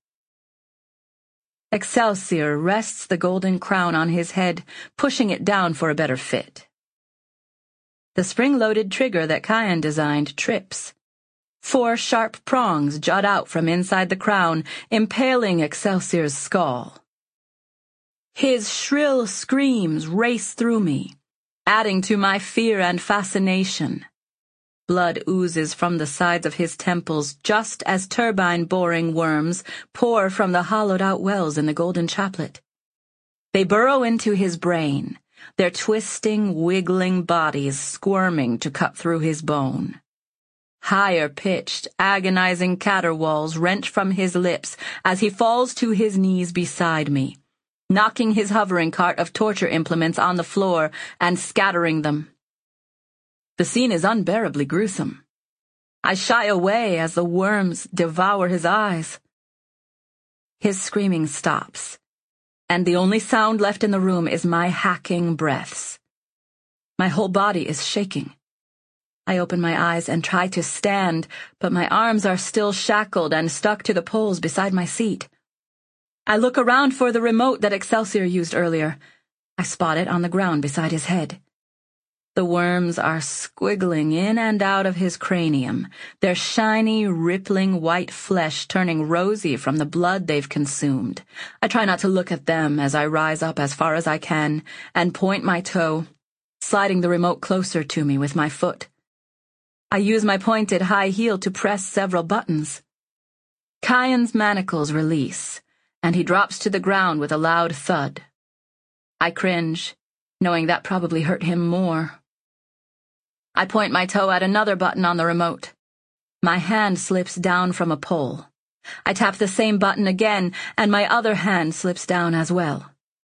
Excelsior rests the golden crown on his head, pushing it down for a better fit. The spring-loaded trigger that Kyan designed trips. 4 sharp prongs jut out from inside the crown, impaling Excelsior's skull. His shrill screams race through me, adding to my fear and fascination. Blood oozes from the sides of his temples just as turbine-boring worms pour from the hollowed-out wells in the golden chaplet. They burrow into his brain, their twisting, wiggling bodies squirming to cut through his bone. Higher-pitched, agonizing caterwauls wrench from his lips as he falls to his knees beside me, knocking his hovering cart of torture implements on the floor and scattering them. The scene is unbearably gruesome. I shy away as the worms devour his eyes. His screaming stops, and the only sound left in the room is my hacking breaths. My whole body is shaking. I open my eyes and try to stand, but my arms are still shackled and stuck to the poles beside my seat. I look around for the remote that Excelsior used earlier. I spot it on the ground beside his head. The worms are squiggling in and out of his cranium, their shiny, rippling white flesh turning rosy from the blood they've consumed. I try not to look at them as I rise up as far as I can and point my toe, sliding the remote closer to me with my foot. I use my pointed high heel to press several buttons. Kyan's manacles release, and he drops to the ground with a loud thud. I cringe, knowing that probably hurt him more. I point my toe at another button on the remote. My hand slips down from a pole. I tap the same button again, and my other hand slips down as well.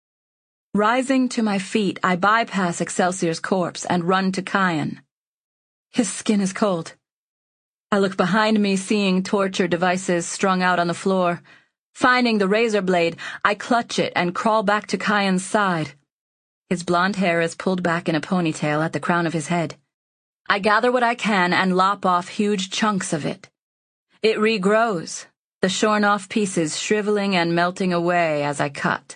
Rising to my feet, I bypass Excelsior's corpse and run to Kyan. His skin is cold. I look behind me, seeing torture devices strung out on the floor. Finding the razor blade, I clutch it and crawl back to Kyan's side. His blonde hair is pulled back in a ponytail at the crown of his head. I gather what I can and lop off huge chunks of it. It regrows, the shorn-off pieces shriveling and melting away as I cut.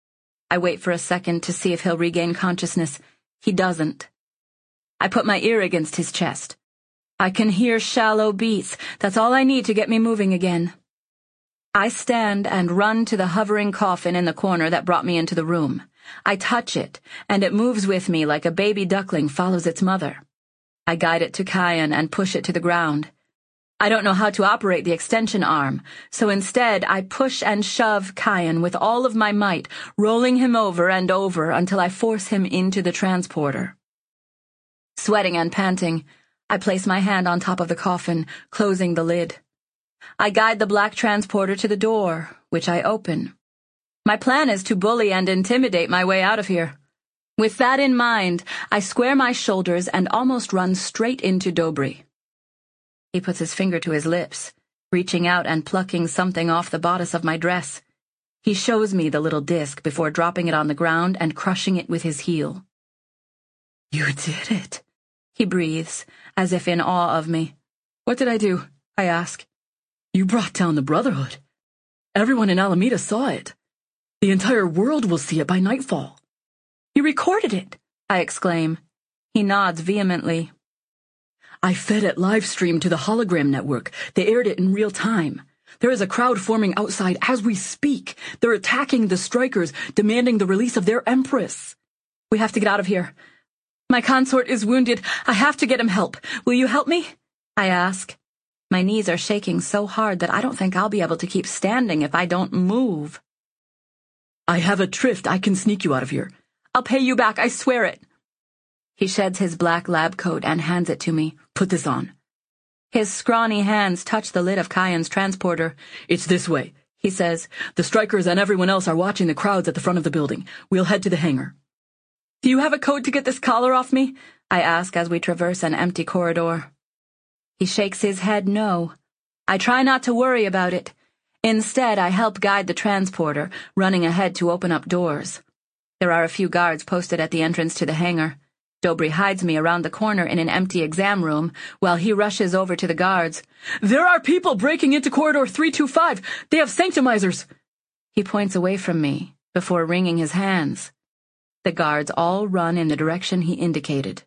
I wait for a second to see if he'll regain consciousness. He doesn't. I put my ear against his chest. I can hear shallow beats. That's all I need to get me moving again. I stand and run to the hovering coffin in the corner that brought me into the room. I touch it, and it moves with me like a baby duckling follows its mother. I guide it to Kyan and push it to the ground. I don't know how to operate the extension arm, so instead I push and shove Kyan with all of my might, rolling him over and over until I force him into the transporter. Sweating and panting, I place my hand on top of the coffin, closing the lid. I guide the black transporter to the door, which I open. My plan is to bully and intimidate my way out of here. With that in mind, I square my shoulders and almost run straight into Dobry. He puts his finger to his lips, reaching out and plucking something off the bodice of my dress. He shows me the little disc before dropping it on the ground and crushing it with his heel. "You did it," he breathes, as if in awe of me. "What did I do?" I ask. "You brought down the Brotherhood. Everyone in Alameda saw it. The entire world will see it by nightfall." "You recorded it," I exclaim. He nods vehemently. "I fed it live stream to the hologram network. They aired it in real time. There is a crowd forming outside as we speak. They're attacking the strikers, demanding the release of their empress. We have to get out of here. My consort is wounded. I have to get him help. Will you help me?" I ask. My knees are shaking so hard that I don't think I'll be able to keep standing if I don't move. "I have a trift. I can sneak you out of here. I'll pay you back, I swear it." He sheds his black lab coat and hands it to me. "Put this on." His scrawny hands touch the lid of Kyan's transporter. "It's this way," he says. "The strikers and everyone else are watching the crowds at the front of the building. We'll head to the hangar." "Do you have a code to get this collar off me?" I ask as we traverse an empty corridor. He shakes his head no. I try not to worry about it. Instead, I help guide the transporter, running ahead to open up doors. There are a few guards posted at the entrance to the hangar. Dobry hides me around the corner in an empty exam room, while he rushes over to the guards. "There are people breaking into Corridor 325. They have sanctimizers." He points away from me, before wringing his hands. The guards all run in the direction he indicated.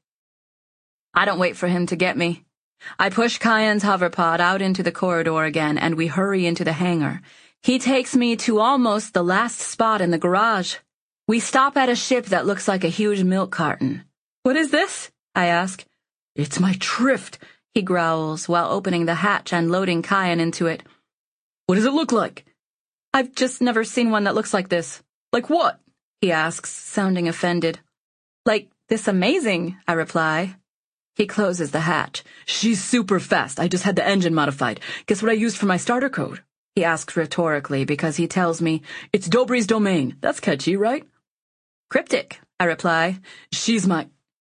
I don't wait for him to get me. I push Kyan's hoverpod out into the corridor again, and we hurry into the hangar. He takes me to almost the last spot in the garage. We stop at a ship that looks like a huge milk carton. "What is this?" I ask. "It's my Trift," he growls, while opening the hatch and loading Kyan into it. "What does it look like?" "I've just never seen one that looks like this." "Like what?" he asks, sounding offended. "Like this amazing," I reply. He closes the hatch. "She's super fast. I just had the engine modified. Guess what I used for my starter code?" He asks rhetorically because he tells me, "It's Dobry's domain." That's catchy, right? "Cryptic," I reply. "She's my—"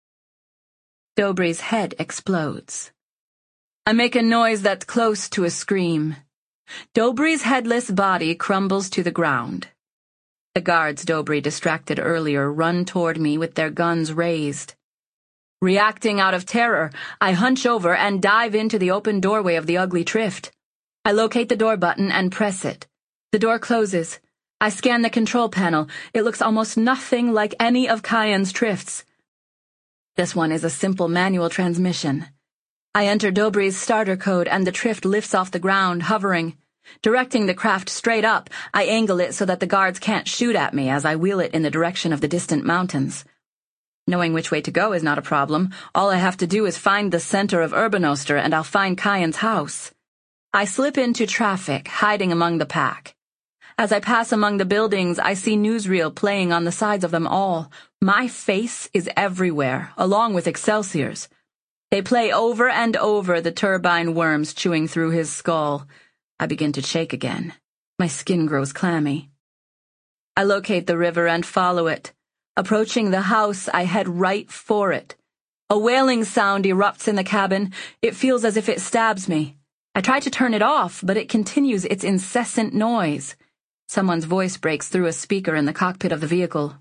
Dobry's head explodes. I make a noise that's close to a scream. Dobry's headless body crumbles to the ground. The guards Dobry distracted earlier run toward me with their guns raised. Reacting out of terror, I hunch over and dive into the open doorway of the ugly Trift. I locate the door button and press it. The door closes. I scan the control panel. It looks almost nothing like any of Kyan's Trifts. This one is a simple manual transmission. I enter Dobri's starter code and the Trift lifts off the ground, hovering. Directing the craft straight up, I angle it so that the guards can't shoot at me as I wheel it in the direction of the distant mountains. Knowing which way to go is not a problem. All I have to do is find the center of Urbanoster and I'll find Kyan's house. I slip into traffic, hiding among the pack. As I pass among the buildings, I see newsreel playing on the sides of them all. My face is everywhere, along with Excelsior's. They play over and over the turbine worms chewing through his skull. I begin to shake again. My skin grows clammy. I locate the river and follow it. Approaching the house, I head right for it. A wailing sound erupts in the cabin. It feels as if it stabs me. I try to turn it off, but it continues its incessant noise. Someone's voice breaks through a speaker in the cockpit of the vehicle.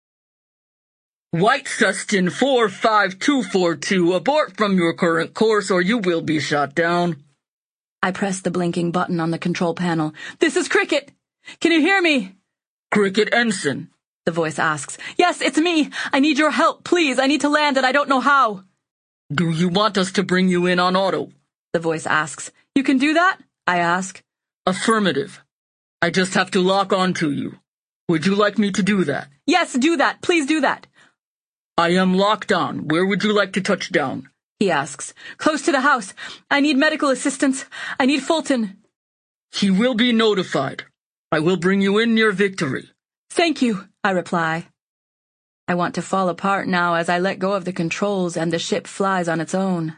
White Sustin 45242, abort from your current course or you will be shot down. I press the blinking button on the control panel. This is Cricket! Can you hear me? Cricket Ensign, the voice asks. Yes, it's me. I need your help, please. I need to land and I don't know how. Do you want us to bring you in on auto? The voice asks. You can do that? I ask. Affirmative. I just have to lock onto you. Would you like me to do that? Yes, do that. Please do that. I am locked on. Where would you like to touch down? He asks. Close to the house. I need medical assistance. I need Fulton. He will be notified. I will bring you in near victory. Thank you, I reply. I want to fall apart now as I let go of the controls and the ship flies on its own.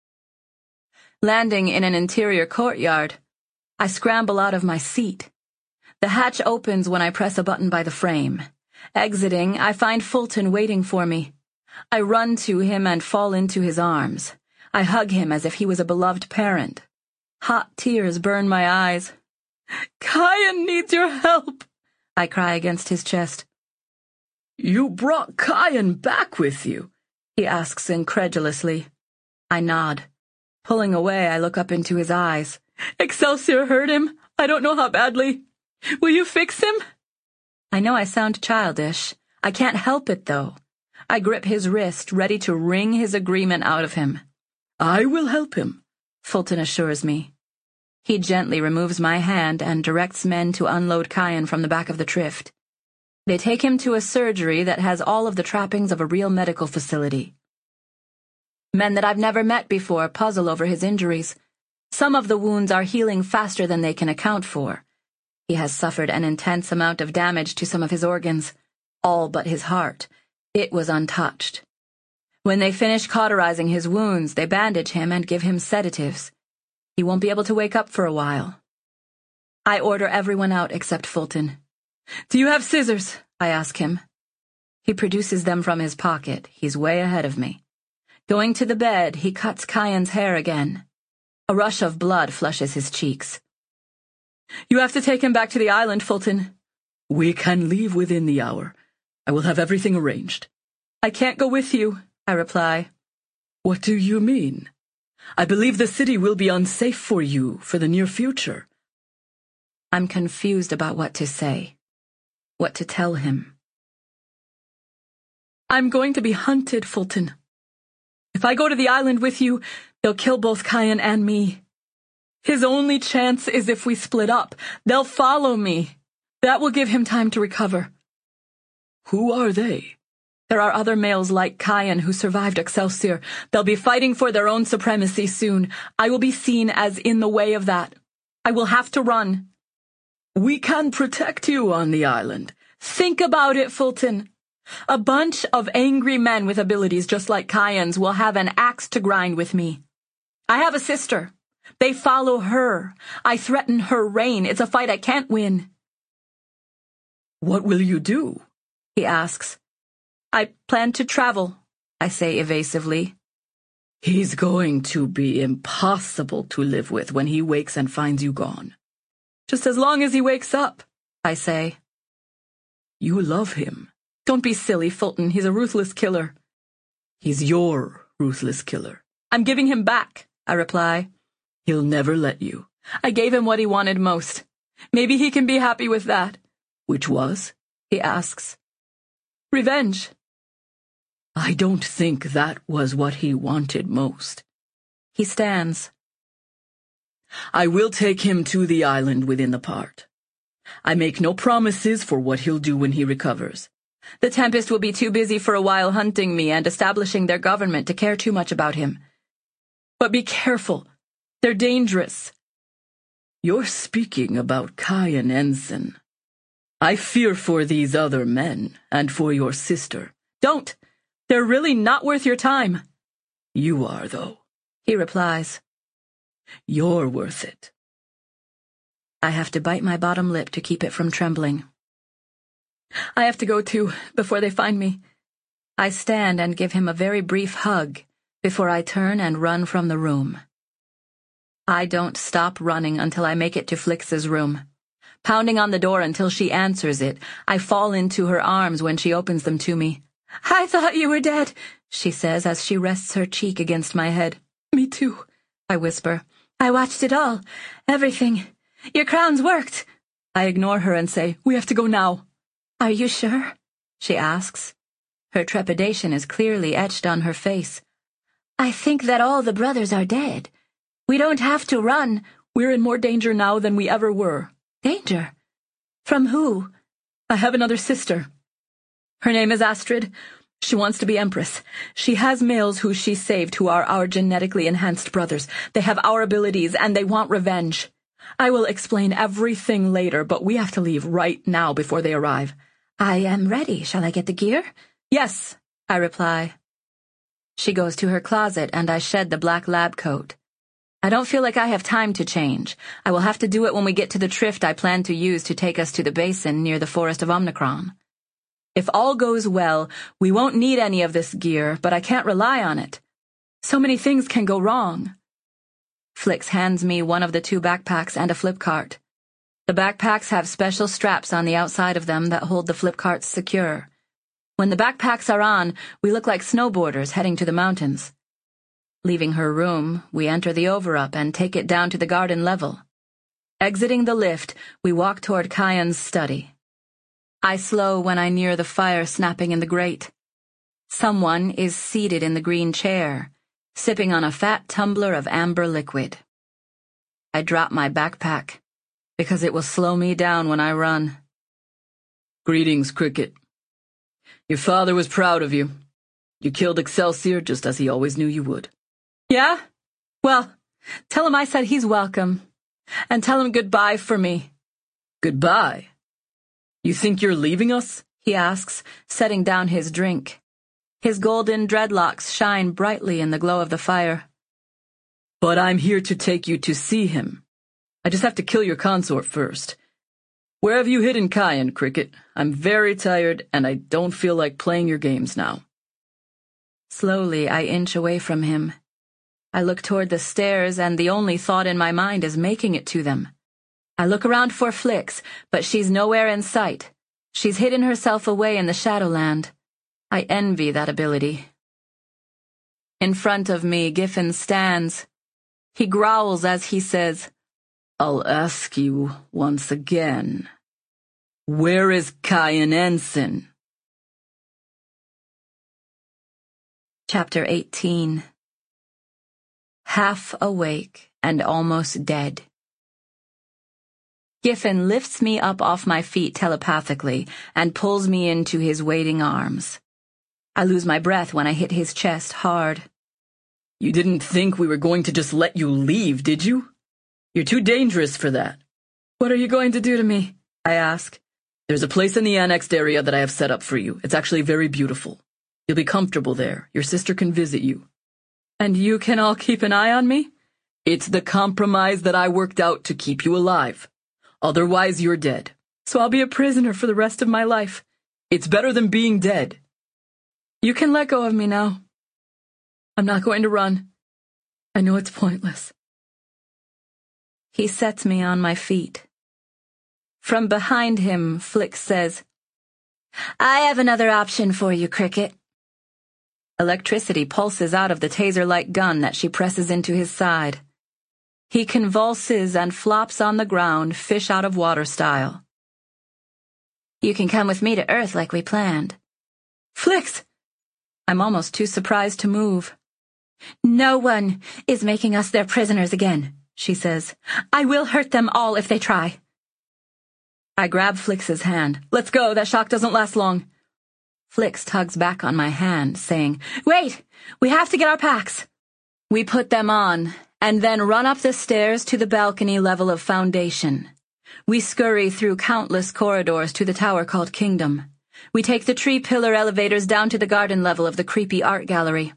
Landing in an interior courtyard, I scramble out of my seat. The hatch opens when I press a button by the frame. Exiting, I find Fulton waiting for me. I run to him and fall into his arms. I hug him as if he was a beloved parent. Hot tears burn my eyes. Kyan needs your help, I cry against his chest. You brought Kyan back with you? He asks incredulously. I nod. Pulling away, I look up into his eyes. Excelsior hurt him. I don't know how badly. Will you fix him? I know I sound childish. I can't help it, though. I grip his wrist, ready to wring his agreement out of him. I will help him, Fulton assures me. He gently removes my hand and directs men to unload Kyan from the back of the Trift. They take him to a surgery that has all of the trappings of a real medical facility. Men that I've never met before puzzle over his injuries. Some of the wounds are healing faster than they can account for. He has suffered an intense amount of damage to some of his organs, all but his heart. It was untouched. When they finish cauterizing his wounds, they bandage him and give him sedatives. He won't be able to wake up for a while. I order everyone out except Fulton. Do you have scissors? I ask him. He produces them from his pocket. He's way ahead of me. Going to the bed, he cuts Kyan's hair again. A rush of blood flushes his cheeks. You have to take him back to the island, Fulton. We can leave within the hour. I will have everything arranged. I can't go with you, I reply. What do you mean? I believe the city will be unsafe for you for the near future. I'm confused about what to say, what to tell him. I'm going to be hunted, Fulton. If I go to the island with you, they'll kill both Kyan and me. His only chance is if we split up. They'll follow me. That will give him time to recover. Who are they? There are other males like Kyan who survived Excelsior. They'll be fighting for their own supremacy soon. I will be seen as in the way of that. I will have to run. We can protect you on the island. Think about it, Fulton. A bunch of angry men with abilities just like Kyan's will have an axe to grind with me. I have a sister. They follow her. I threaten her reign. It's a fight I can't win. What will you do? He asks. I plan to travel, I say evasively. He's going to be impossible to live with when he wakes and finds you gone. Just as long as he wakes up, I say. You love him. Don't be silly, Fulton. He's a ruthless killer. He's your ruthless killer. I'm giving him back, I reply. He'll never let you. I gave him what he wanted most. Maybe he can be happy with that. Which was? He asks. Revenge. I don't think that was what he wanted most. He stands. I will take him to the island within the part. I make no promises for what he'll do when he recovers. The Tempest will be too busy for a while hunting me and establishing their government to care too much about him. But be careful. They're dangerous. You're speaking about Cayan Ensign. I fear for these other men and for your sister. Don't. They're really not worth your time. You are, though. He replies. You're worth it. I have to bite my bottom lip to keep it from trembling. I have to go too, before they find me. I stand and give him a very brief hug before I turn and run from the room. I don't stop running until I make it to Flix's room. Pounding on the door until she answers it, I fall into her arms when she opens them to me. I thought you were dead, she says as she rests her cheek against my head. Me too, I whisper. I watched it all. Everything. Your crowns worked. I ignore her and say, we have to go now. Are you sure? She asks. Her trepidation is clearly etched on her face. I think that all the brothers are dead. We don't have to run. We're in more danger now than we ever were. Danger? From who? I have another sister. Her name is Astrid. She wants to be Empress. She has males who she saved who are our genetically enhanced brothers. They have our abilities and they want revenge. I will explain everything later, but we have to leave right now before they arrive. I am ready. Shall I get the gear? Yes, I reply. She goes to her closet and I shed the black lab coat. I don't feel like I have time to change. I will have to do it when we get to the Trift I plan to use to take us to the basin near the Forest of Omnicron. If all goes well, we won't need any of this gear, but I can't rely on it. So many things can go wrong. Flix hands me one of the 2 backpacks and a flip cart. The backpacks have special straps on the outside of them that hold the flip carts secure. When the backpacks are on, we look like snowboarders heading to the mountains. Leaving her room, we enter the over-up and take it down to the garden level. Exiting the lift, we walk toward Cayan's study. I slow when I near the fire snapping in the grate. Someone is seated in the green chair, sipping on a fat tumbler of amber liquid. I drop my backpack, because it will slow me down when I run. Greetings, Cricket. Your father was proud of you. You killed Excelsior just as he always knew you would. Yeah? Well, tell him I said he's welcome. And tell him goodbye for me. Goodbye? You think you're leaving us? He asks, setting down his drink. His golden dreadlocks shine brightly in the glow of the fire. But I'm here to take you to see him. I just have to kill your consort first. Where have you hidden Cayan, Cricket? I'm very tired, and I don't feel like playing your games now. Slowly, I inch away from him. I look toward the stairs, and the only thought in my mind is making it to them. I look around for Flix, but she's nowhere in sight. She's hidden herself away in the Shadowland. I envy that ability. In front of me, Giffen stands. He growls as he says, I'll ask you once again. Where is Cayan Ensign? Chapter 18. Half awake and almost dead. Giffen lifts me up off my feet telepathically and pulls me into his waiting arms. I lose my breath when I hit his chest hard. You didn't think we were going to just let you leave, did you? You're too dangerous for that. What are you going to do to me? I ask. There's a place in the annexed area that I have set up for you. It's actually very beautiful. You'll be comfortable there. Your sister can visit you. And you can all keep an eye on me? It's the compromise that I worked out to keep you alive. Otherwise, you're dead. So I'll be a prisoner for the rest of my life. It's better than being dead. You can let go of me now. I'm not going to run. I know it's pointless. He sets me on my feet. From behind him, Flix says, I have another option for you, Cricket. Electricity pulses out of the taser-like gun that she presses into his side. He convulses and flops on the ground, fish out of water style. You can come with me to Earth like we planned. Flix! I'm almost too surprised to move. No one is making us their prisoners again, she says. I will hurt them all if they try. I grab Flix's hand. Let's go, that shock doesn't last long. Flix tugs back on my hand, saying, Wait! We have to get our packs. We put them on, and then run up the stairs to the balcony level of Foundation. We scurry through countless corridors to the tower called Kingdom. We take the tree pillar elevators down to the garden level of the creepy art gallery.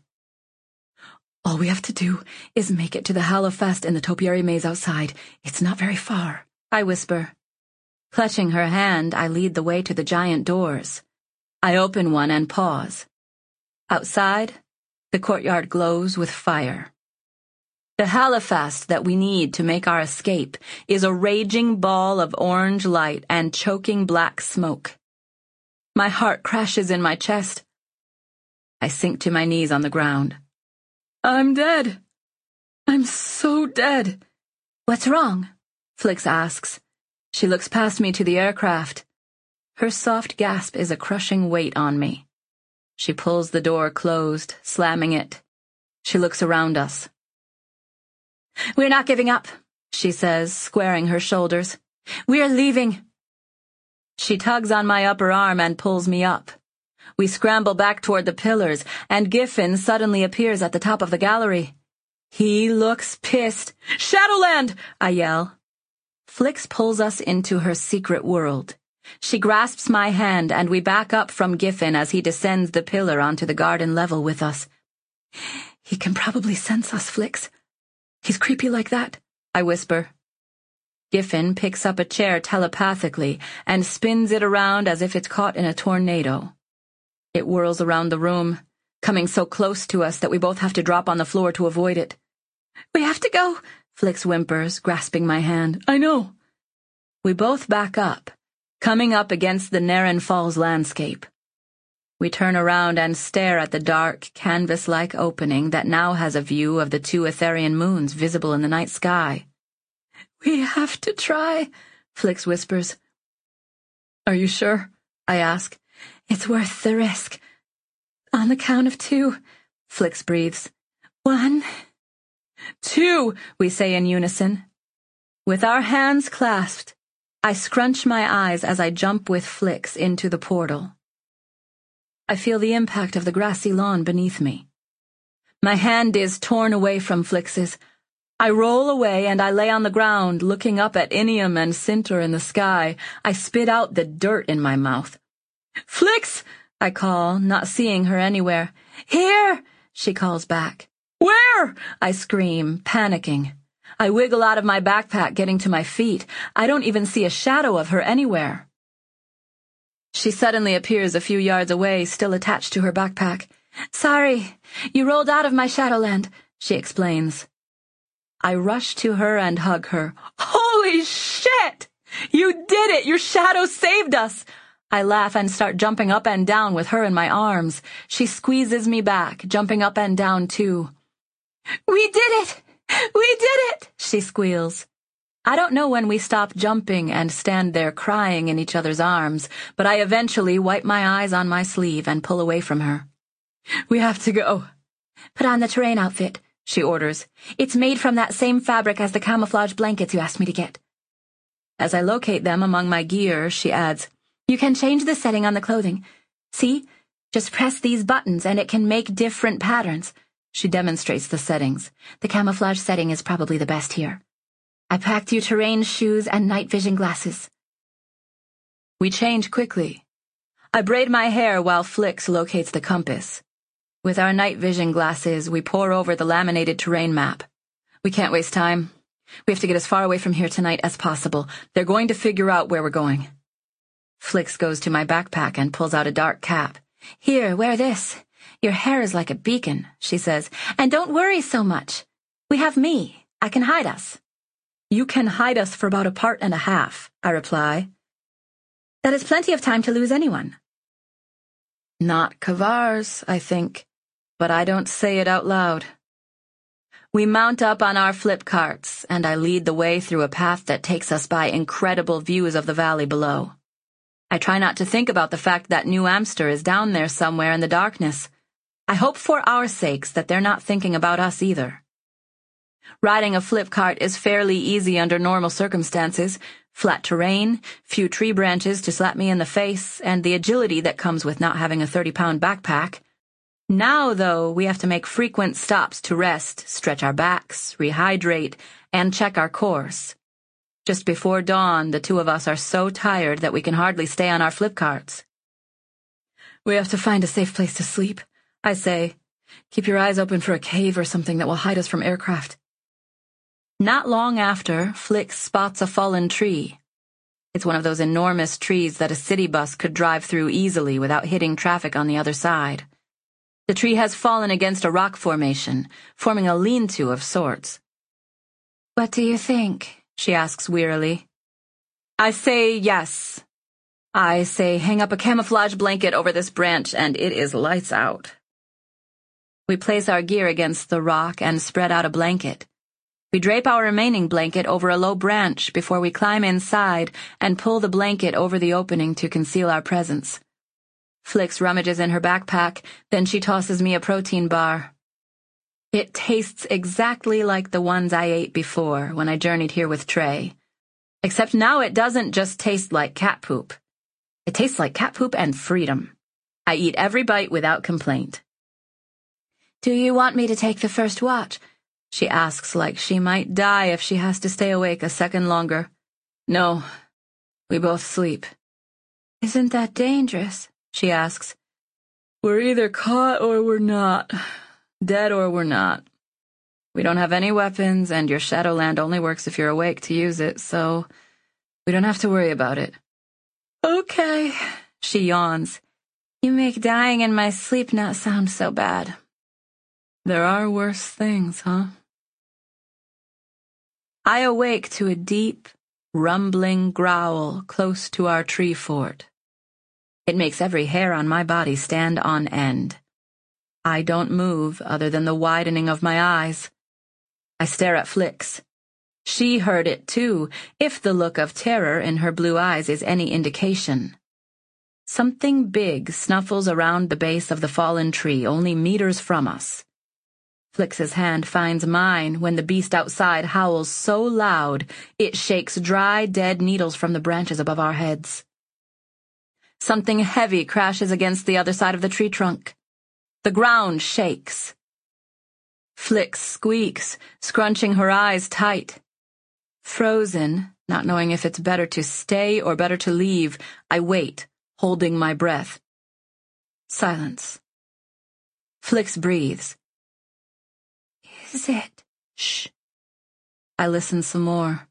All we have to do is make it to the Hallowfest and the topiary maze outside. It's not very far, I whisper. Clutching her hand, I lead the way to the giant doors. I open one and pause. Outside, the courtyard glows with fire. The Hallowfest that we need to make our escape is a raging ball of orange light and choking black smoke. My heart crashes in my chest. I sink to my knees on the ground. I'm dead. I'm so dead. What's wrong? Flix asks. She looks past me to the aircraft. Her soft gasp is a crushing weight on me. She pulls the door closed, slamming it. She looks around us. We're not giving up, she says, squaring her shoulders. We're leaving. She tugs on my upper arm and pulls me up. We scramble back toward the pillars, and Giffen suddenly appears at the top of the gallery. He looks pissed. Shadowland! I yell. Flix pulls us into her secret world. She grasps my hand, and we back up from Giffen as he descends the pillar onto the garden level with us. He can probably sense us, Flix. He's creepy like that, I whisper. Giffen picks up a chair telepathically and spins it around as if it's caught in a tornado. It whirls around the room, coming so close to us that we both have to drop on the floor to avoid it. We have to go, Flix whimpers, grasping my hand. I know. We both back up, coming up against the Naren Falls landscape. We turn around and stare at the dark, canvas-like opening that now has a view of the 2 Etherian moons visible in the night sky. We have to try, Flix whispers. Are you sure? I ask. It's worth the risk. On the count of 2, Flix breathes. 1, 2, we say in unison. With our hands clasped, I scrunch my eyes as I jump with Flix into the portal. I feel the impact of the grassy lawn beneath me. My hand is torn away from Flix's. I roll away and I lay on the ground, looking up at Inium and Cinter in the sky. I spit out the dirt in my mouth. Flix! I call, not seeing her anywhere. Here! She calls back. Where? I scream, panicking. I wiggle out of my backpack, getting to my feet. I don't even see a shadow of her anywhere. She suddenly appears a few yards away, still attached to her backpack. Sorry, you rolled out of my Shadowland, she explains. I rush to her and hug her. Holy shit! You did it! Your shadow saved us! I laugh and start jumping up and down with her in my arms. She squeezes me back, jumping up and down too. We did it! We did it! She squeals. I don't know when we stop jumping and stand there crying in each other's arms, but I eventually wipe my eyes on my sleeve and pull away from her. We have to go. Put on the terrain outfit, she orders. It's made from that same fabric as the camouflage blankets you asked me to get. As I locate them among my gear, she adds, You can change the setting on the clothing. See? Just press these buttons and it can make different patterns. She demonstrates the settings. The camouflage setting is probably the best here. I packed you terrain shoes and night vision glasses. We change quickly. I braid my hair while Flix locates the compass. With our night vision glasses, we pore over the laminated terrain map. We can't waste time. We have to get as far away from here tonight as possible. They're going to figure out where we're going. Flix goes to my backpack and pulls out a dark cap. Here, wear this. Your hair is like a beacon, she says. And don't worry so much. We have me. I can hide us. You can hide us for about a part and a half, I reply. That is plenty of time to lose anyone. Not Kavars, I think, but I don't say it out loud. We mount up on our flip carts, and I lead the way through a path that takes us by incredible views of the valley below. I try not to think about the fact that New Amster is down there somewhere in the darkness. I hope for our sakes that they're not thinking about us either. Riding a flip cart is fairly easy under normal circumstances. Flat terrain, few tree branches to slap me in the face, and the agility that comes with not having a 30-pound backpack. Now, though, we have to make frequent stops to rest, stretch our backs, rehydrate, and check our course. Just before dawn, the two of us are so tired that we can hardly stay on our flip carts. "We have to find a safe place to sleep," I say. "Keep your eyes open for a cave or something that will hide us from aircraft." Not long after, Flix spots a fallen tree. It's one of those enormous trees that a city bus could drive through easily without hitting traffic on the other side. The tree has fallen against a rock formation, forming a lean-to of sorts. "What do you think?" she asks wearily. I say yes. I say hang up a camouflage blanket over this branch and it is lights out. We place our gear against the rock and spread out a blanket. We drape our remaining blanket over a low branch before we climb inside and pull the blanket over the opening to conceal our presence. Flix rummages in her backpack, then she tosses me a protein bar. It tastes exactly like the ones I ate before when I journeyed here with Trey. Except now it doesn't just taste like cat poop. It tastes like cat poop and freedom. I eat every bite without complaint. "Do you want me to take the first watch?" she asks like she might die if she has to stay awake a second longer. "No, we both sleep." "Isn't that dangerous?" she asks. "We're either caught or we're not. Dead or we're not. We don't have any weapons, and your Shadowland only works if you're awake to use it, so we don't have to worry about it." "Okay," she yawns. "You make dying in my sleep not sound so bad." There are worse things, huh? I awake to a deep, rumbling growl close to our tree fort. It makes every hair on my body stand on end. I don't move other than the widening of my eyes. I stare at Flix. She heard it too, if the look of terror in her blue eyes is any indication. Something big snuffles around the base of the fallen tree, only meters from us. Flix's hand finds mine when the beast outside howls so loud it shakes dry, dead needles from the branches above our heads. Something heavy crashes against the other side of the tree trunk. The ground shakes. Flix squeaks, scrunching her eyes tight. Frozen, not knowing if it's better to stay or better to leave, I wait, holding my breath. Silence. Flix breathes. "Is it?" "Shh." I listen some more.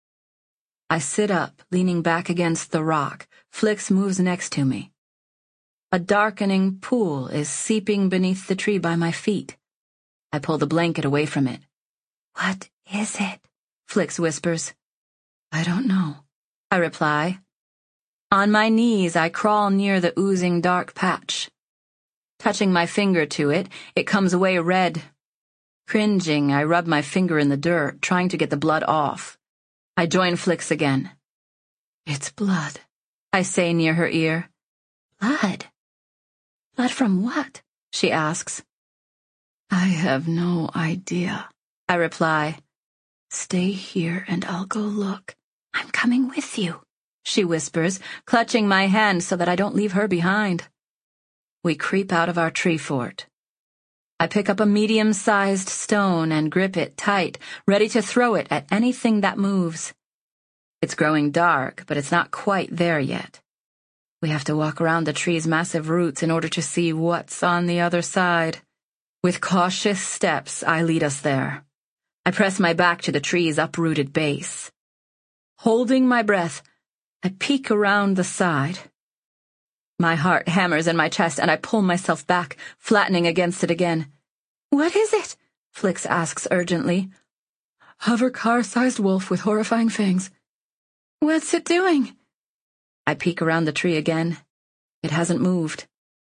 I sit up, leaning back against the rock. Flix moves next to me. A darkening pool is seeping beneath the tree by my feet. I pull the blanket away from it. "What is it?" Flix whispers. "I don't know," I reply. On my knees, I crawl near the oozing dark patch. Touching my finger to it, it comes away red. Cringing, I rub my finger in the dirt, trying to get the blood off. I join Flix again. "It's blood," I say near her ear. "Blood? Blood from what?" she asks. "I have no idea," I reply. "Stay here and I'll go look." "I'm coming with you," she whispers, clutching my hand so that I don't leave her behind. We creep out of our tree fort. I pick up a medium-sized stone and grip it tight, ready to throw it at anything that moves. It's growing dark, but it's not quite there yet. We have to walk around the tree's massive roots in order to see what's on the other side. With cautious steps, I lead us there. I press my back to the tree's uprooted base. Holding my breath, I peek around the side. My heart hammers in my chest and I pull myself back, flattening against it again. "What is it?" Flix asks urgently. "Hover car-sized wolf with horrifying fangs." "What's it doing?" I peek around the tree again. It hasn't moved.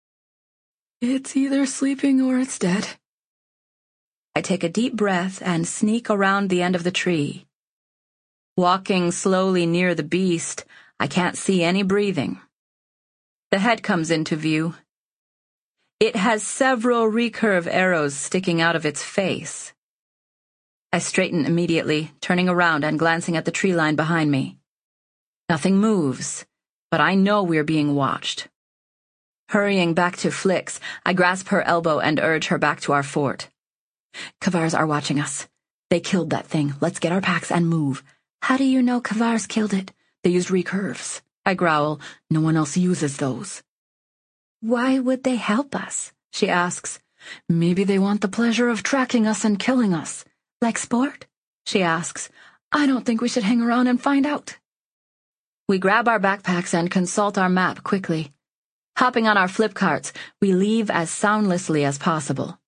"It's either sleeping or it's dead." I take a deep breath and sneak around the end of the tree. Walking slowly near the beast, I can't see any breathing. The head comes into view. It has several recurve arrows sticking out of its face. I straighten immediately, turning around and glancing at the tree line behind me. Nothing moves, but I know we're being watched. Hurrying back to Flix, I grasp her elbow and urge her back to our fort. Kavars are watching us. They killed that thing. Let's get our packs and move. How do you know Kavars killed it? They used recurves. I growl. No one else uses those. Why would they help us? She asks. Maybe they want the pleasure of tracking us and killing us. Like sport? She asks. I don't think we should hang around and find out. We grab our backpacks and consult our map quickly. Hopping on our flip carts, we leave as soundlessly as possible.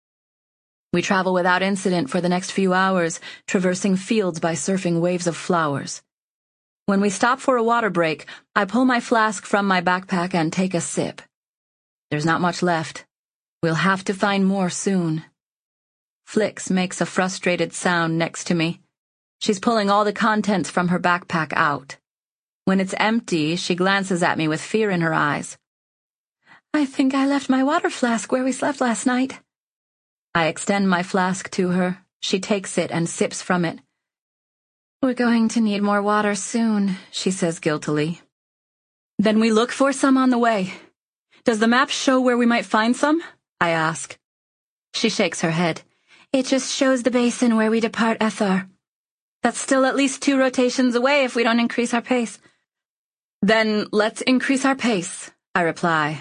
We travel without incident for the next few hours, traversing fields by surfing waves of flowers. When we stop for a water break, I pull my flask from my backpack and take a sip. There's not much left. We'll have to find more soon. Flix makes a frustrated sound next to me. She's pulling all the contents from her backpack out. When it's empty, she glances at me with fear in her eyes. I think I left my water flask where we slept last night. I extend my flask to her. She takes it and sips from it. We're going to need more water soon, she says guiltily. Then we look for some on the way. Does the map show where we might find some? I ask. She shakes her head. It just shows the basin where we depart Ethar. That's still at least 2 rotations away if we don't increase our pace. Then let's increase our pace, I reply.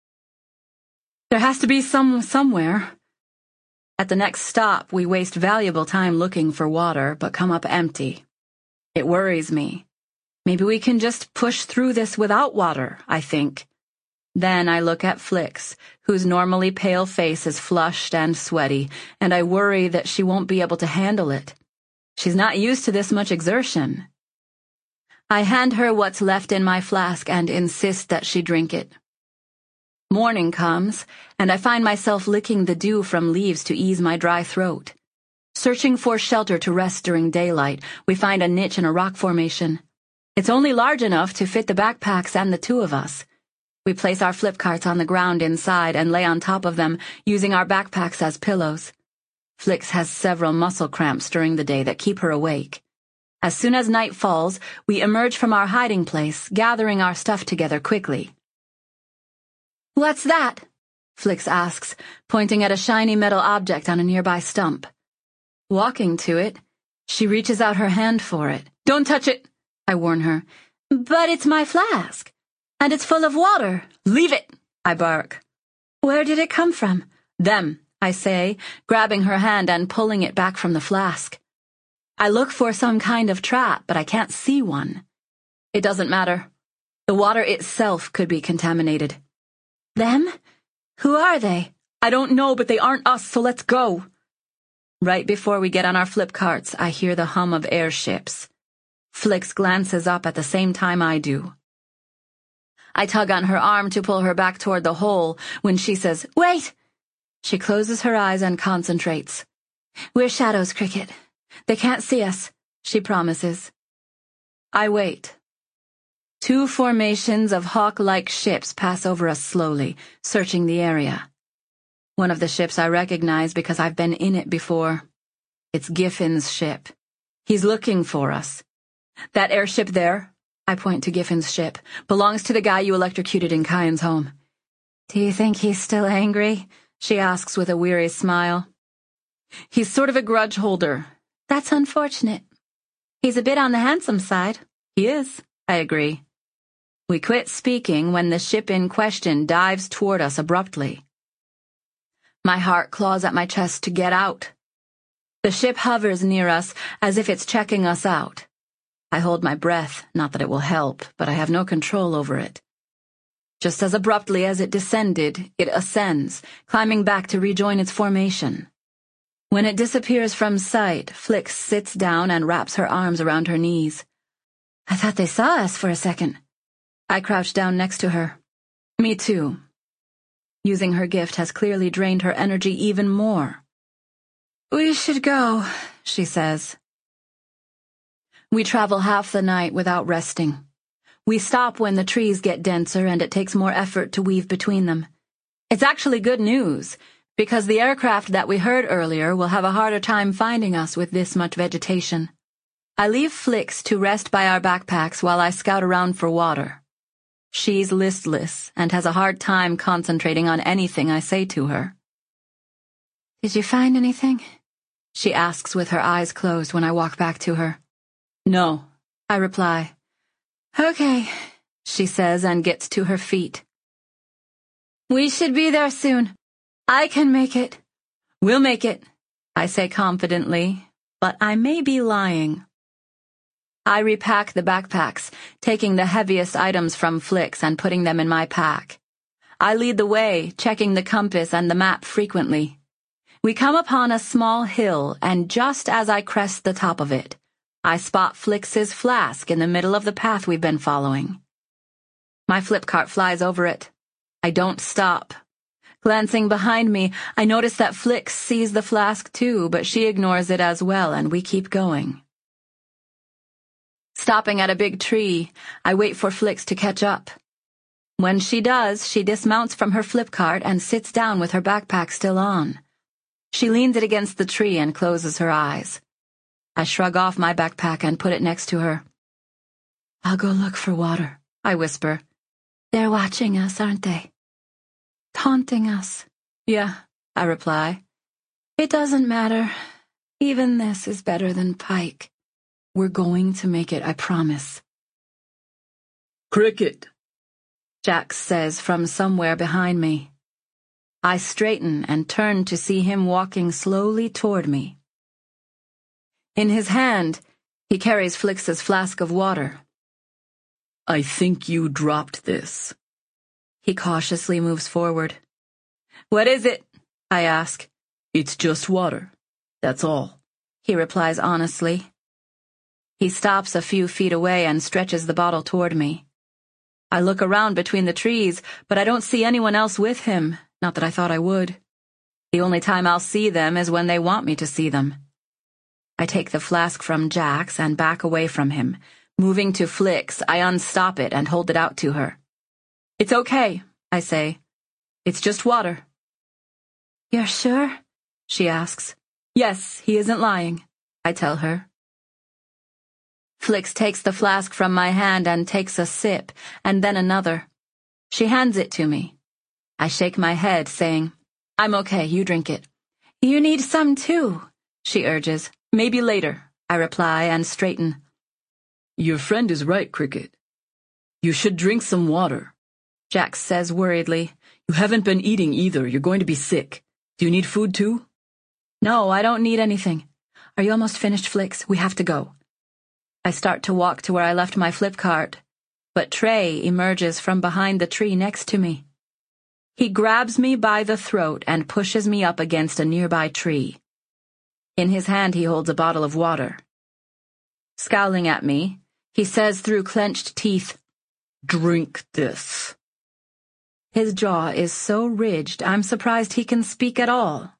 There has to be some somewhere. At the next stop, we waste valuable time looking for water, but come up empty. It worries me. Maybe we can just push through this without water, I think. Then I look at Flix, whose normally pale face is flushed and sweaty, and I worry that she won't be able to handle it. She's not used to this much exertion. I hand her what's left in my flask and insist that she drink it. Morning comes, and I find myself licking the dew from leaves to ease my dry throat. Searching for shelter to rest during daylight, we find a niche in a rock formation. It's only large enough to fit the backpacks and the 2 of us. We place our flip carts on the ground inside and lay on top of them, using our backpacks as pillows. Flix has several muscle cramps during the day that keep her awake. As soon as night falls, we emerge from our hiding place, gathering our stuff together quickly. What's that? Flix asks, pointing at a shiny metal object on a nearby stump. Walking to it, she reaches out her hand for it. Don't touch it, I warn her. But it's my flask. And it's full of water. Leave it, I bark. Where did it come from? Them, I say, grabbing her hand and pulling it back from the flask. I look for some kind of trap, but I can't see one. It doesn't matter. The water itself could be contaminated. Them? Who are they? I don't know, but they aren't us, so let's go. Right before we get on our flip carts, I hear the hum of airships. Flix glances up at the same time I do. I tug on her arm to pull her back toward the hole when she says, Wait! She closes her eyes and concentrates. We're shadows, Cricket. They can't see us, she promises. I wait. 2 formations of hawk-like ships pass over us slowly, searching the area. One of the ships I recognize because I've been in it before. It's Giffin's ship. He's looking for us. That airship there, I point to Giffin's ship, belongs to the guy you electrocuted in Kyan's home. Do you think he's still angry? She asks with a weary smile. He's sort of a grudge holder. That's unfortunate. He's a bit on the handsome side. He is, I agree. We quit speaking when the ship in question dives toward us abruptly. My heart claws at my chest to get out. The ship hovers near us as if it's checking us out. I hold my breath, not that it will help, but I have no control over it. Just as abruptly as it descended, it ascends, climbing back to rejoin its formation. When it disappears from sight, Flix sits down and wraps her arms around her knees. I thought they saw us for a second. I crouch down next to her. Me too. Using her gift has clearly drained her energy even more. We should go, she says. We travel half the night without resting. We stop when the trees get denser and it takes more effort to weave between them. It's actually good news, because the aircraft that we heard earlier will have a harder time finding us with this much vegetation. I leave Flix to rest by our backpacks while I scout around for water. She's listless and has a hard time concentrating on anything I say to her. "Did you find anything?" she asks with her eyes closed when I walk back to her. No, I reply. "Okay," she says and gets to her feet. "We should be there soon. I can make it." we'll make it. I say confidently, but I may be lying. I repack the backpacks, taking the heaviest items from Flix and putting them in my pack. I lead the way, checking the compass and the map frequently. We come upon a small hill, and just as I crest the top of it, I spot Flix's flask in the middle of the path we've been following. My flip cart flies over it. I don't stop. Glancing behind me, I notice that Flix sees the flask too, but she ignores it as well, and we keep going. Stopping at a big tree, I wait for Flix to catch up. When she does, she dismounts from her flip cart and sits down with her backpack still on. She leans it against the tree and closes her eyes. I shrug off my backpack and put it next to her. "I'll go look for water," I whisper. "They're watching us, aren't they? Taunting us." "Yeah," I reply. "It doesn't matter. Even this is better than Pike. We're going to make it, I promise." "Cricket," Jax says from somewhere behind me. I straighten and turn to see him walking slowly toward me. In his hand, he carries Flix's flask of water. "I think you dropped this." He cautiously moves forward. "What is it?" I ask. "It's just water. That's all," he replies honestly. He stops a few feet away and stretches the bottle toward me. I look around between the trees, but I don't see anyone else with him, not that I thought I would. The only time I'll see them is when they want me to see them. I take the flask from Jax and back away from him. Moving to Flix, I unstop it and hold it out to her. "It's okay," I say. "It's just water." "You're sure?" she asks. "Yes, he isn't lying," I tell her. Flix takes the flask from my hand and takes a sip, and then another. She hands it to me. I shake my head, saying, "I'm okay, you drink it." "You need some too," she urges. "Maybe later," I reply and straighten. "Your friend is right, Cricket. You should drink some water," Jax says worriedly. "You haven't been eating either. You're going to be sick. Do you need food too?" "No, I don't need anything. Are you almost finished, Flix? We have to go." I start to walk to where I left my flip cart, but Trey emerges from behind the tree next to me. He grabs me by the throat and pushes me up against a nearby tree. In his hand he holds a bottle of water. Scowling at me, he says through clenched teeth, "Drink this." His jaw is so ridged I'm surprised he can speak at all.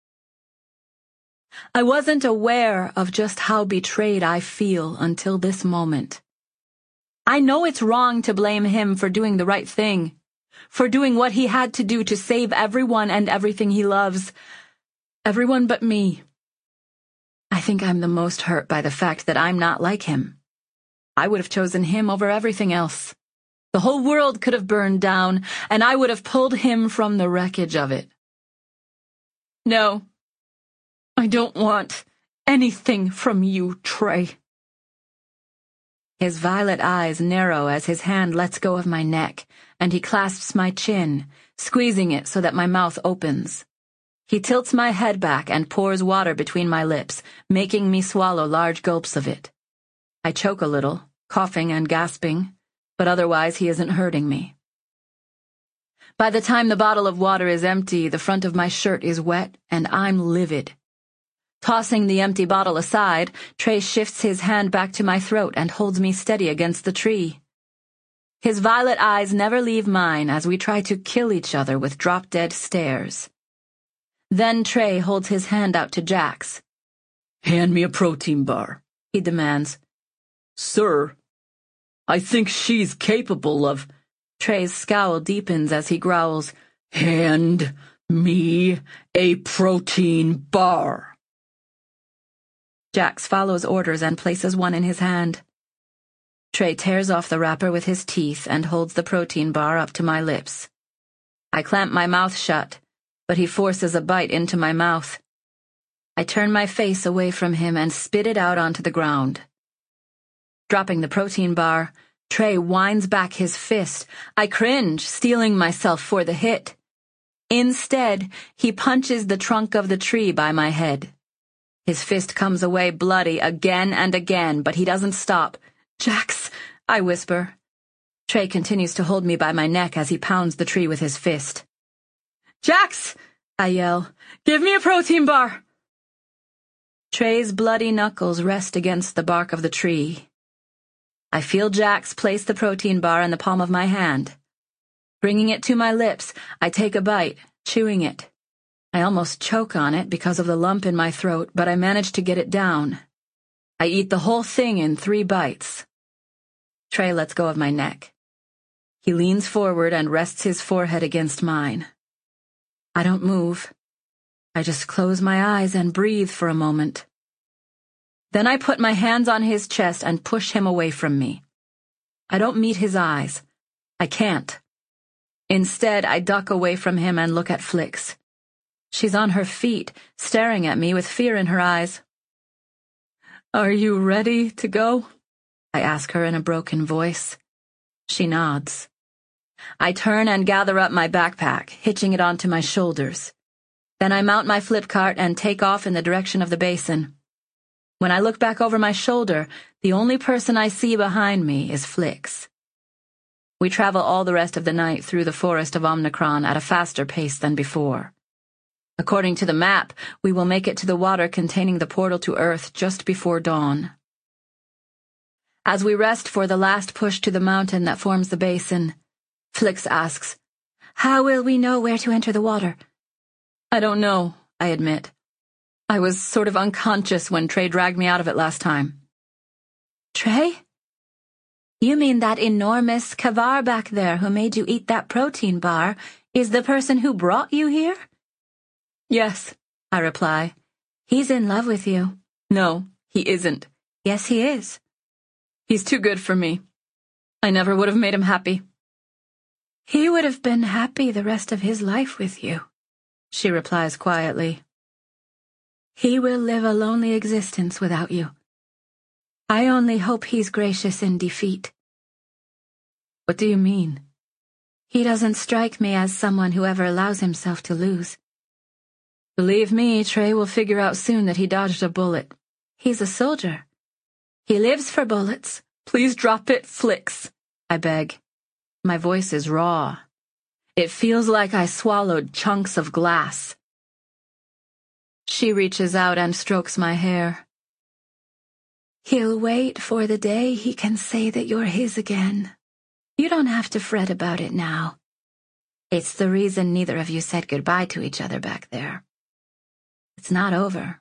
I wasn't aware of just how betrayed I feel until this moment. I know it's wrong to blame him for doing the right thing, for doing what he had to do to save everyone and everything he loves. Everyone but me. I think I'm the most hurt by the fact that I'm not like him. I would have chosen him over everything else. The whole world could have burned down, and I would have pulled him from the wreckage of it. No, I don't want anything from you, Trey. His violet eyes narrow as his hand lets go of my neck, and he clasps my chin, squeezing it so that my mouth opens. He tilts my head back and pours water between my lips, making me swallow large gulps of it. I choke a little, coughing and gasping, but otherwise he isn't hurting me. By the time the bottle of water is empty, the front of my shirt is wet, and I'm livid. Tossing the empty bottle aside, Trey shifts his hand back to my throat and holds me steady against the tree. His violet eyes never leave mine as we try to kill each other with drop-dead stares. Then Trey holds his hand out to Jax. "Hand me a protein bar," he demands. "Sir." I think she's capable of—" Trey's scowl deepens as he growls, "Hand me a protein bar." Jax follows orders and places one in his hand. Trey tears off the wrapper with his teeth and holds the protein bar up to my lips. I clamp my mouth shut, but he forces a bite into my mouth. I turn my face away from him and spit it out onto the ground. Dropping the protein bar, Trey winds back his fist. I cringe, steeling myself for the hit. Instead, he punches the trunk of the tree by my head. His fist comes away bloody again and again, but he doesn't stop. "Jax," I whisper. Trey continues to hold me by my neck as he pounds the tree with his fist. "Jax!" I yell. "Give me a protein bar!" Trey's bloody knuckles rest against the bark of the tree. I feel Jax place the protein bar in the palm of my hand. Bringing it to my lips, I take a bite, chewing it. I almost choke on it because of the lump in my throat, but I manage to get it down. I eat the whole thing in 3 bites. Trey lets go of my neck. He leans forward and rests his forehead against mine. I don't move. I just close my eyes and breathe for a moment. Then I put my hands on his chest and push him away from me. I don't meet his eyes. I can't. Instead, I duck away from him and look at Flix. She's on her feet, staring at me with fear in her eyes. "Are you ready to go?" I ask her in a broken voice. She nods. I turn and gather up my backpack, hitching it onto my shoulders. Then I mount my flip cart and take off in the direction of the basin. When I look back over my shoulder, the only person I see behind me is Flix. We travel all the rest of the night through the forest of Omnicron at a faster pace than before. According to the map, we will make it to the water containing the portal to Earth just before dawn. As we rest for the last push to the mountain that forms the basin, Flix asks, "How will we know where to enter the water?" "I don't know," I admit. I was sort of unconscious when Trey dragged me out of it last time. "Trey? You mean that enormous Kavar back there who made you eat that protein bar is the person who brought you here?" "Yes," I reply. "He's in love with you." "No, he isn't." "Yes, he is." "He's too good for me. I never would have made him happy." "He would have been happy the rest of his life with you," she replies quietly. "He will live a lonely existence without you. I only hope he's gracious in defeat." "What do you mean?" "He doesn't strike me as someone who ever allows himself to lose." "Believe me, Trey will figure out soon that he dodged a bullet." "He's a soldier. He lives for bullets." "Please drop it, Flix," I beg. My voice is raw. It feels like I swallowed chunks of glass. She reaches out and strokes my hair. "He'll wait for the day he can say that you're his again. You don't have to fret about it now. It's the reason neither of you said goodbye to each other back there. It's not over."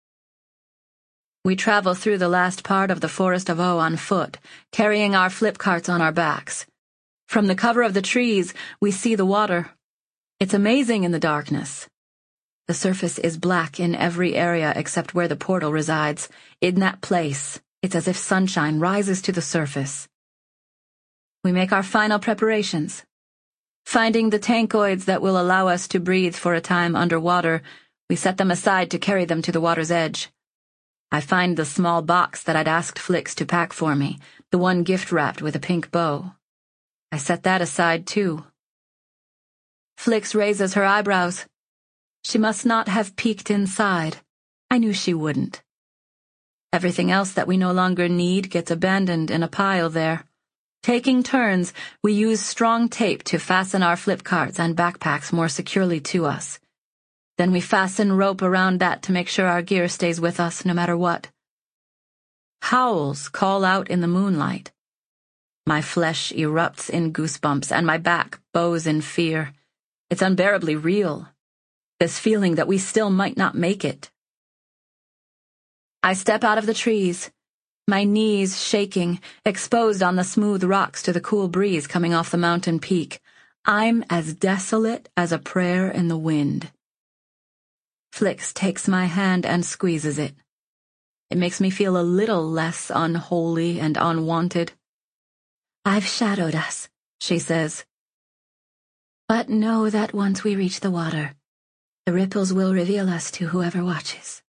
We travel through the last part of the Forest of O on foot, carrying our flip carts on our backs. From the cover of the trees, we see the water. It's amazing in the darkness. The surface is black in every area except where the portal resides. In that place, it's as if sunshine rises to the surface. We make our final preparations. Finding the tankoids that will allow us to breathe for a time underwater, we set them aside to carry them to the water's edge. I find the small box that I'd asked Flix to pack for me, the one gift-wrapped with a pink bow. I set that aside, too. Flix raises her eyebrows. She must not have peeked inside. I knew she wouldn't. Everything else that we no longer need gets abandoned in a pile there. Taking turns, we use strong tape to fasten our flip carts and backpacks more securely to us. Then we fasten rope around that to make sure our gear stays with us no matter what. Howls call out in the moonlight. My flesh erupts in goosebumps and my back bows in fear. It's unbearably real. This feeling that we still might not make it. I step out of the trees. my knees shaking, exposed on the smooth rocks to the cool breeze coming off the mountain peak. I'm as desolate as a prayer in the wind. Flix takes my hand and squeezes it. It makes me feel a little less unholy and unwanted. "I've shadowed us," she says. "But know that once we reach the water, the ripples will reveal us to whoever watches."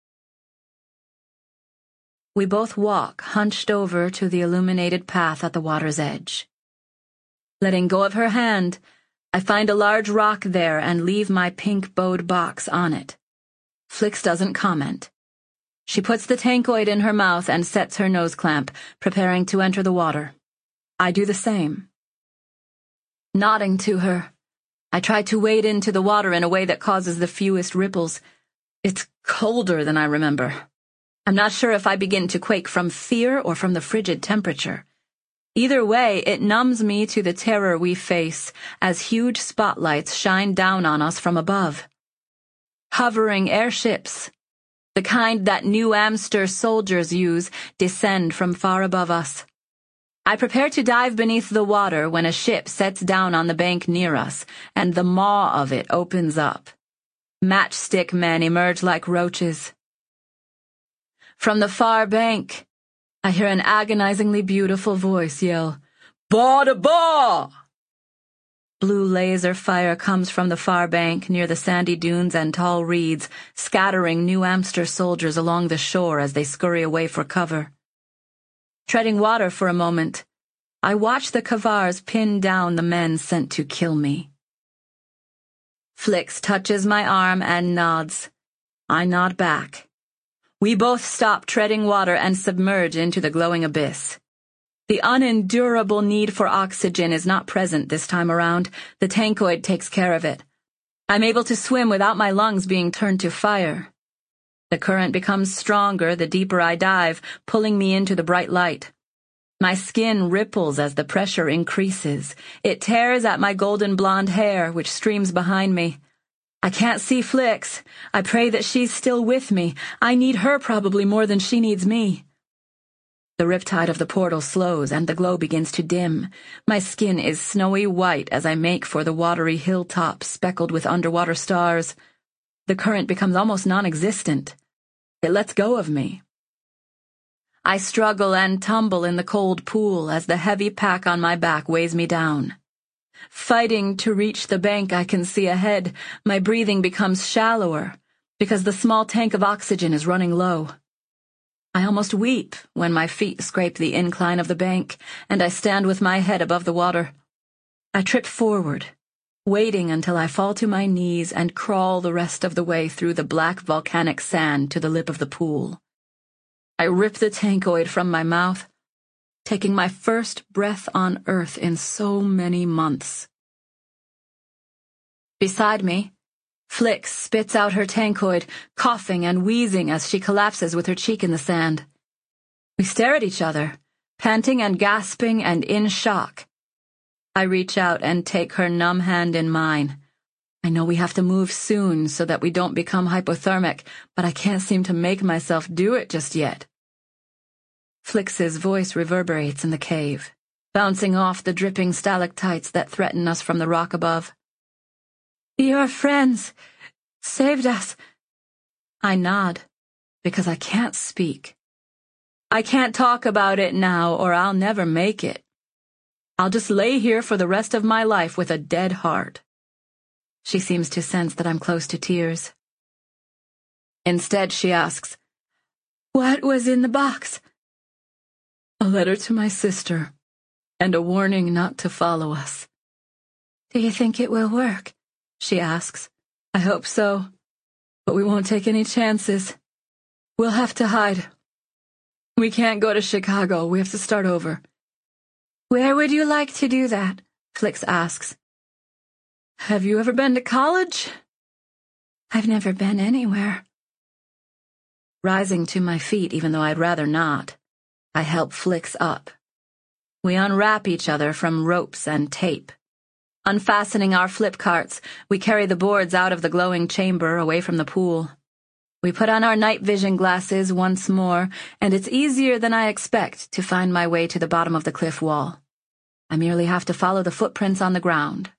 We both walk, hunched over to the illuminated path at the water's edge. Letting go of her hand, I find a large rock there and leave my pink-bowed box on it. Flix doesn't comment. She puts the tankoid in her mouth and sets her nose clamp, preparing to enter the water. I do the same. Nodding to her, I try to wade into the water in a way that causes the fewest ripples. It's colder than I remember. I'm not sure if I begin to quake from fear or from the frigid temperature. Either way, it numbs me to the terror we face as huge spotlights shine down on us from above. Hovering airships, the kind that New Amster soldiers use, descend from far above us. I prepare to dive beneath the water when a ship sets down on the bank near us, and the maw of it opens up. Matchstick men emerge like roaches. From the far bank, I hear an agonizingly beautiful voice yell, "Baw to baw!" Blue laser fire comes from the far bank near the sandy dunes and tall reeds, scattering New Amster soldiers along the shore as they scurry away for cover. Treading water for a moment, I watch the Kavars pin down the men sent to kill me. Flix touches my arm and nods. I nod back. We both stop treading water and submerge into the glowing abyss. The unendurable need for oxygen is not present this time around. The tankoid takes care of it. I'm able to swim without my lungs being turned to fire. The current becomes stronger the deeper I dive, pulling me into the bright light. My skin ripples as the pressure increases. It tears at my golden blonde hair, which streams behind me. I can't see Flix. I pray that she's still with me. I need her probably more than she needs me. The riptide of the portal slows and the glow begins to dim. My skin is snowy white as I make for the watery hilltop speckled with underwater stars. The current becomes almost non-existent. It lets go of me. I struggle and tumble in the cold pool as the heavy pack on my back weighs me down. Fighting to reach the bank I can see ahead, my breathing becomes shallower because the small tank of oxygen is running low. I almost weep when my feet scrape the incline of the bank and I stand with my head above the water. I trip forward, waiting until I fall to my knees and crawl the rest of the way through the black volcanic sand to the lip of the pool. I rip the tankoid from my mouth, taking my first breath on Earth in so many months. Beside me, Flix spits out her tankoid, coughing and wheezing as she collapses with her cheek in the sand. We stare at each other, panting and gasping and in shock. I reach out and take her numb hand in mine. I know we have to move soon so that we don't become hypothermic, but I can't seem to make myself do it just yet. Flix's voice reverberates in the cave, bouncing off the dripping stalactites that threaten us from the rock above. "Your friends saved us." I nod, because I can't speak. I can't talk about it now, or I'll never make it. I'll just lay here for the rest of my life with a dead heart. She seems to sense that I'm close to tears. Instead, she asks, "What was in the box?" "A letter to my sister, and a warning not to follow us." "Do you think it will work?" she asks. "I hope so, but we won't take any chances. We'll have to hide. We can't go to Chicago. We have to start over." "Where would you like to do that?" Flix asks. "Have you ever been to college?" "I've never been anywhere." Rising to my feet, even though I'd rather not, I help Flix up. We unwrap each other from ropes and tape. Unfastening our flip carts, we carry the boards out of the glowing chamber away from the pool. We put on our night vision glasses once more, and it's easier than I expect to find my way to the bottom of the cliff wall. I merely have to follow the footprints on the ground.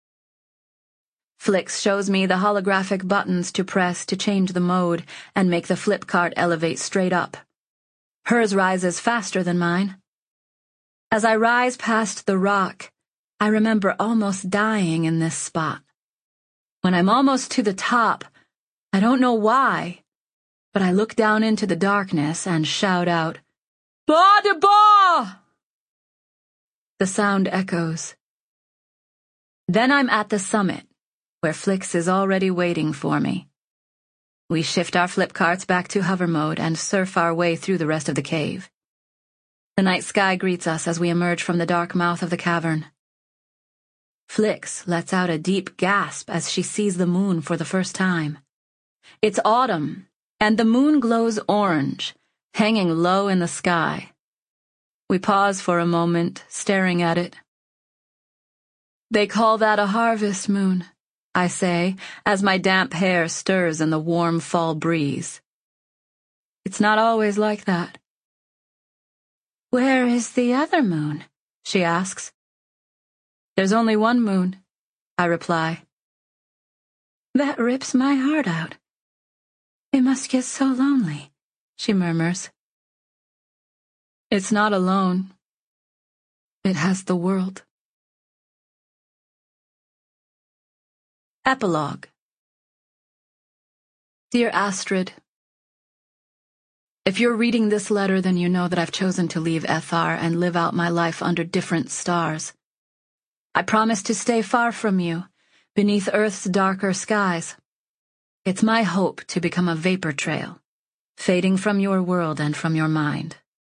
Flix shows me the holographic buttons to press to change the mode and make the flip cart elevate straight up. Hers rises faster than mine. As I rise past the rock, I remember almost dying in this spot. When I'm almost to the top, I don't know why, but I look down into the darkness and shout out, "Ba de ba!" The sound echoes. Then I'm at the summit, where Flix is already waiting for me. We shift our flip carts back to hover mode and surf our way through the rest of the cave. The night sky greets us as we emerge from the dark mouth of the cavern. Flix lets out a deep gasp as she sees the moon for the first time. It's autumn, and the moon glows orange, hanging low in the sky. We pause for a moment, staring at it. "They call that a harvest moon," I say, as my damp hair stirs in the warm fall breeze. "It's not always like that." "Where is the other moon?" she asks. "There's only one moon," I reply. "That rips my heart out. It must get so lonely," she murmurs. "It's not alone. It has the world." Epilogue. Dear Astrid, if you're reading this letter, then you know that I've chosen to leave Ethar and live out my life under different stars. I promise to stay far from you, beneath Earth's darker skies. It's my hope to become a vapor trail, fading from your world and from your mind.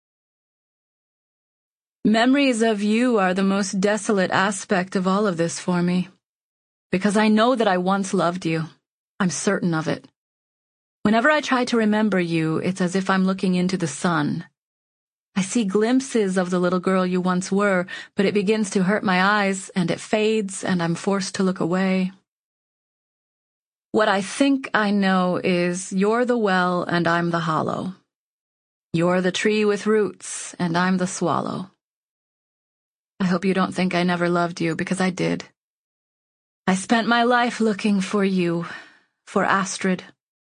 Memories of you are the most desolate aspect of all of this for me, because I know that I once loved you. I'm certain of it. Whenever I try to remember you, it's as if I'm looking into the sun. I see glimpses of the little girl you once were, but it begins to hurt my eyes, and it fades, and I'm forced to look away. What I think I know is you're the well and I'm the hollow. You're the tree with roots and I'm the swallow. I hope you don't think I never loved you, because I did. I spent my life looking for you, for Astrid.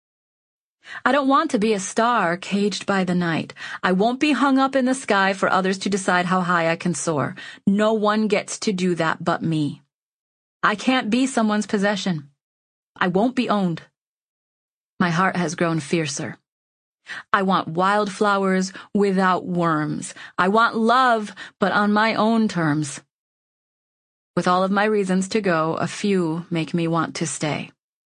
I don't want to be a star caged by the night. I won't be hung up in the sky for others to decide how high I can soar. No one gets to do that but me. I can't be someone's possession. I won't be owned. My heart has grown fiercer. I want wildflowers without worms. I want love, but on my own terms. With all of my reasons to go, a few make me want to stay.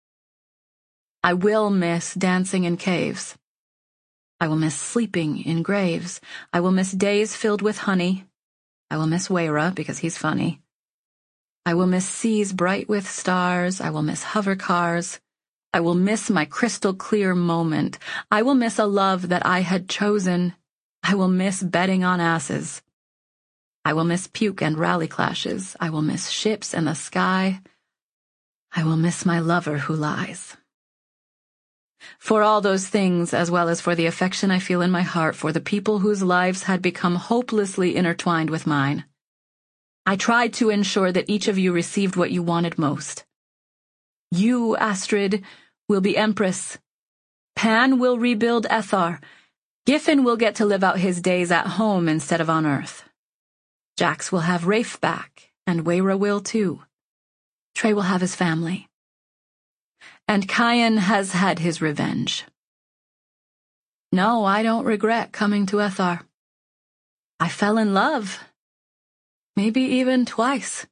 I will miss dancing in caves. I will miss sleeping in graves. I will miss days filled with honey. I will miss Wayra because he's funny. I will miss seas bright with stars. I will miss hover cars. I will miss my crystal clear moment. I will miss a love that I had chosen. I will miss betting on asses. I will miss puke and rally clashes. I will miss ships and the sky. I will miss my lover who lies. For all those things, as well as for the affection I feel in my heart for the people whose lives had become hopelessly intertwined with mine, I tried to ensure that each of you received what you wanted most. You, Astrid, will be Empress. Pan will rebuild Ethar. Giffen will get to live out his days at home instead of on Earth. Jax will have Rafe back, and Wayra will too. Trey will have his family. And Kyan has had his revenge. No, I don't regret coming to Ethar. I fell in love. Maybe even twice.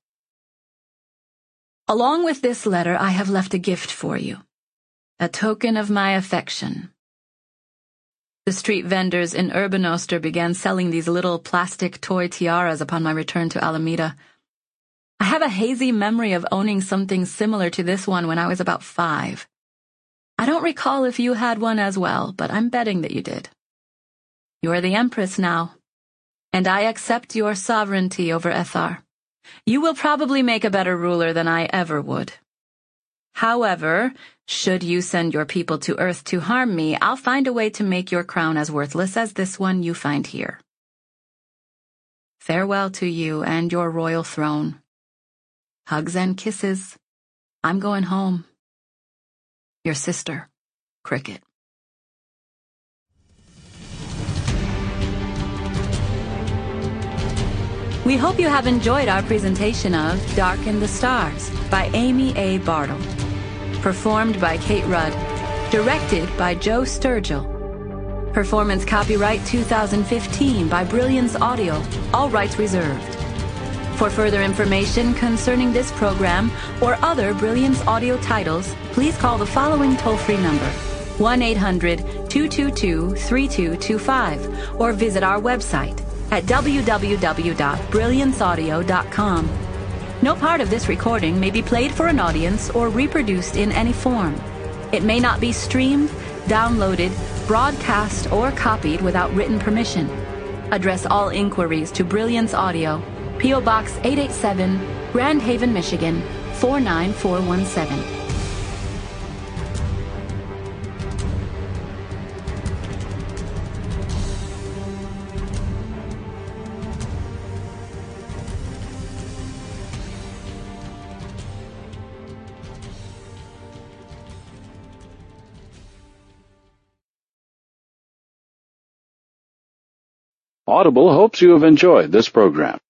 Along with this letter, I have left a gift for you. A token of my affection. The street vendors in Urbanoster began selling these little plastic toy tiaras upon my return to Alameda. I have a hazy memory of owning something similar to this one when I was about 5. I don't recall if you had one as well, but I'm betting that you did. You're the Empress now, and I accept your sovereignty over Ethar. You will probably make a better ruler than I ever would. However, should you send your people to Earth to harm me, I'll find a way to make your crown as worthless as this one you find here. Farewell to you and your royal throne. Hugs and kisses. I'm going home. Your sister, Cricket. We hope you have enjoyed our presentation of Dark in the Stars by Amy A. Bartle. Performed by Kate Rudd. Directed by Joe Sturgill. Performance copyright 2015 by Brilliance Audio. All rights reserved. For further information concerning this program or other Brilliance Audio titles, please call the following toll-free number, 1-800-222-3225, or visit our website at www.brillianceaudio.com. No part of this recording may be played for an audience or reproduced in any form. It may not be streamed, downloaded, broadcast, or copied without written permission. Address all inquiries to Brilliance Audio, P.O. Box 887, Grand Haven, Michigan, 49417. Audible hopes you have enjoyed this program.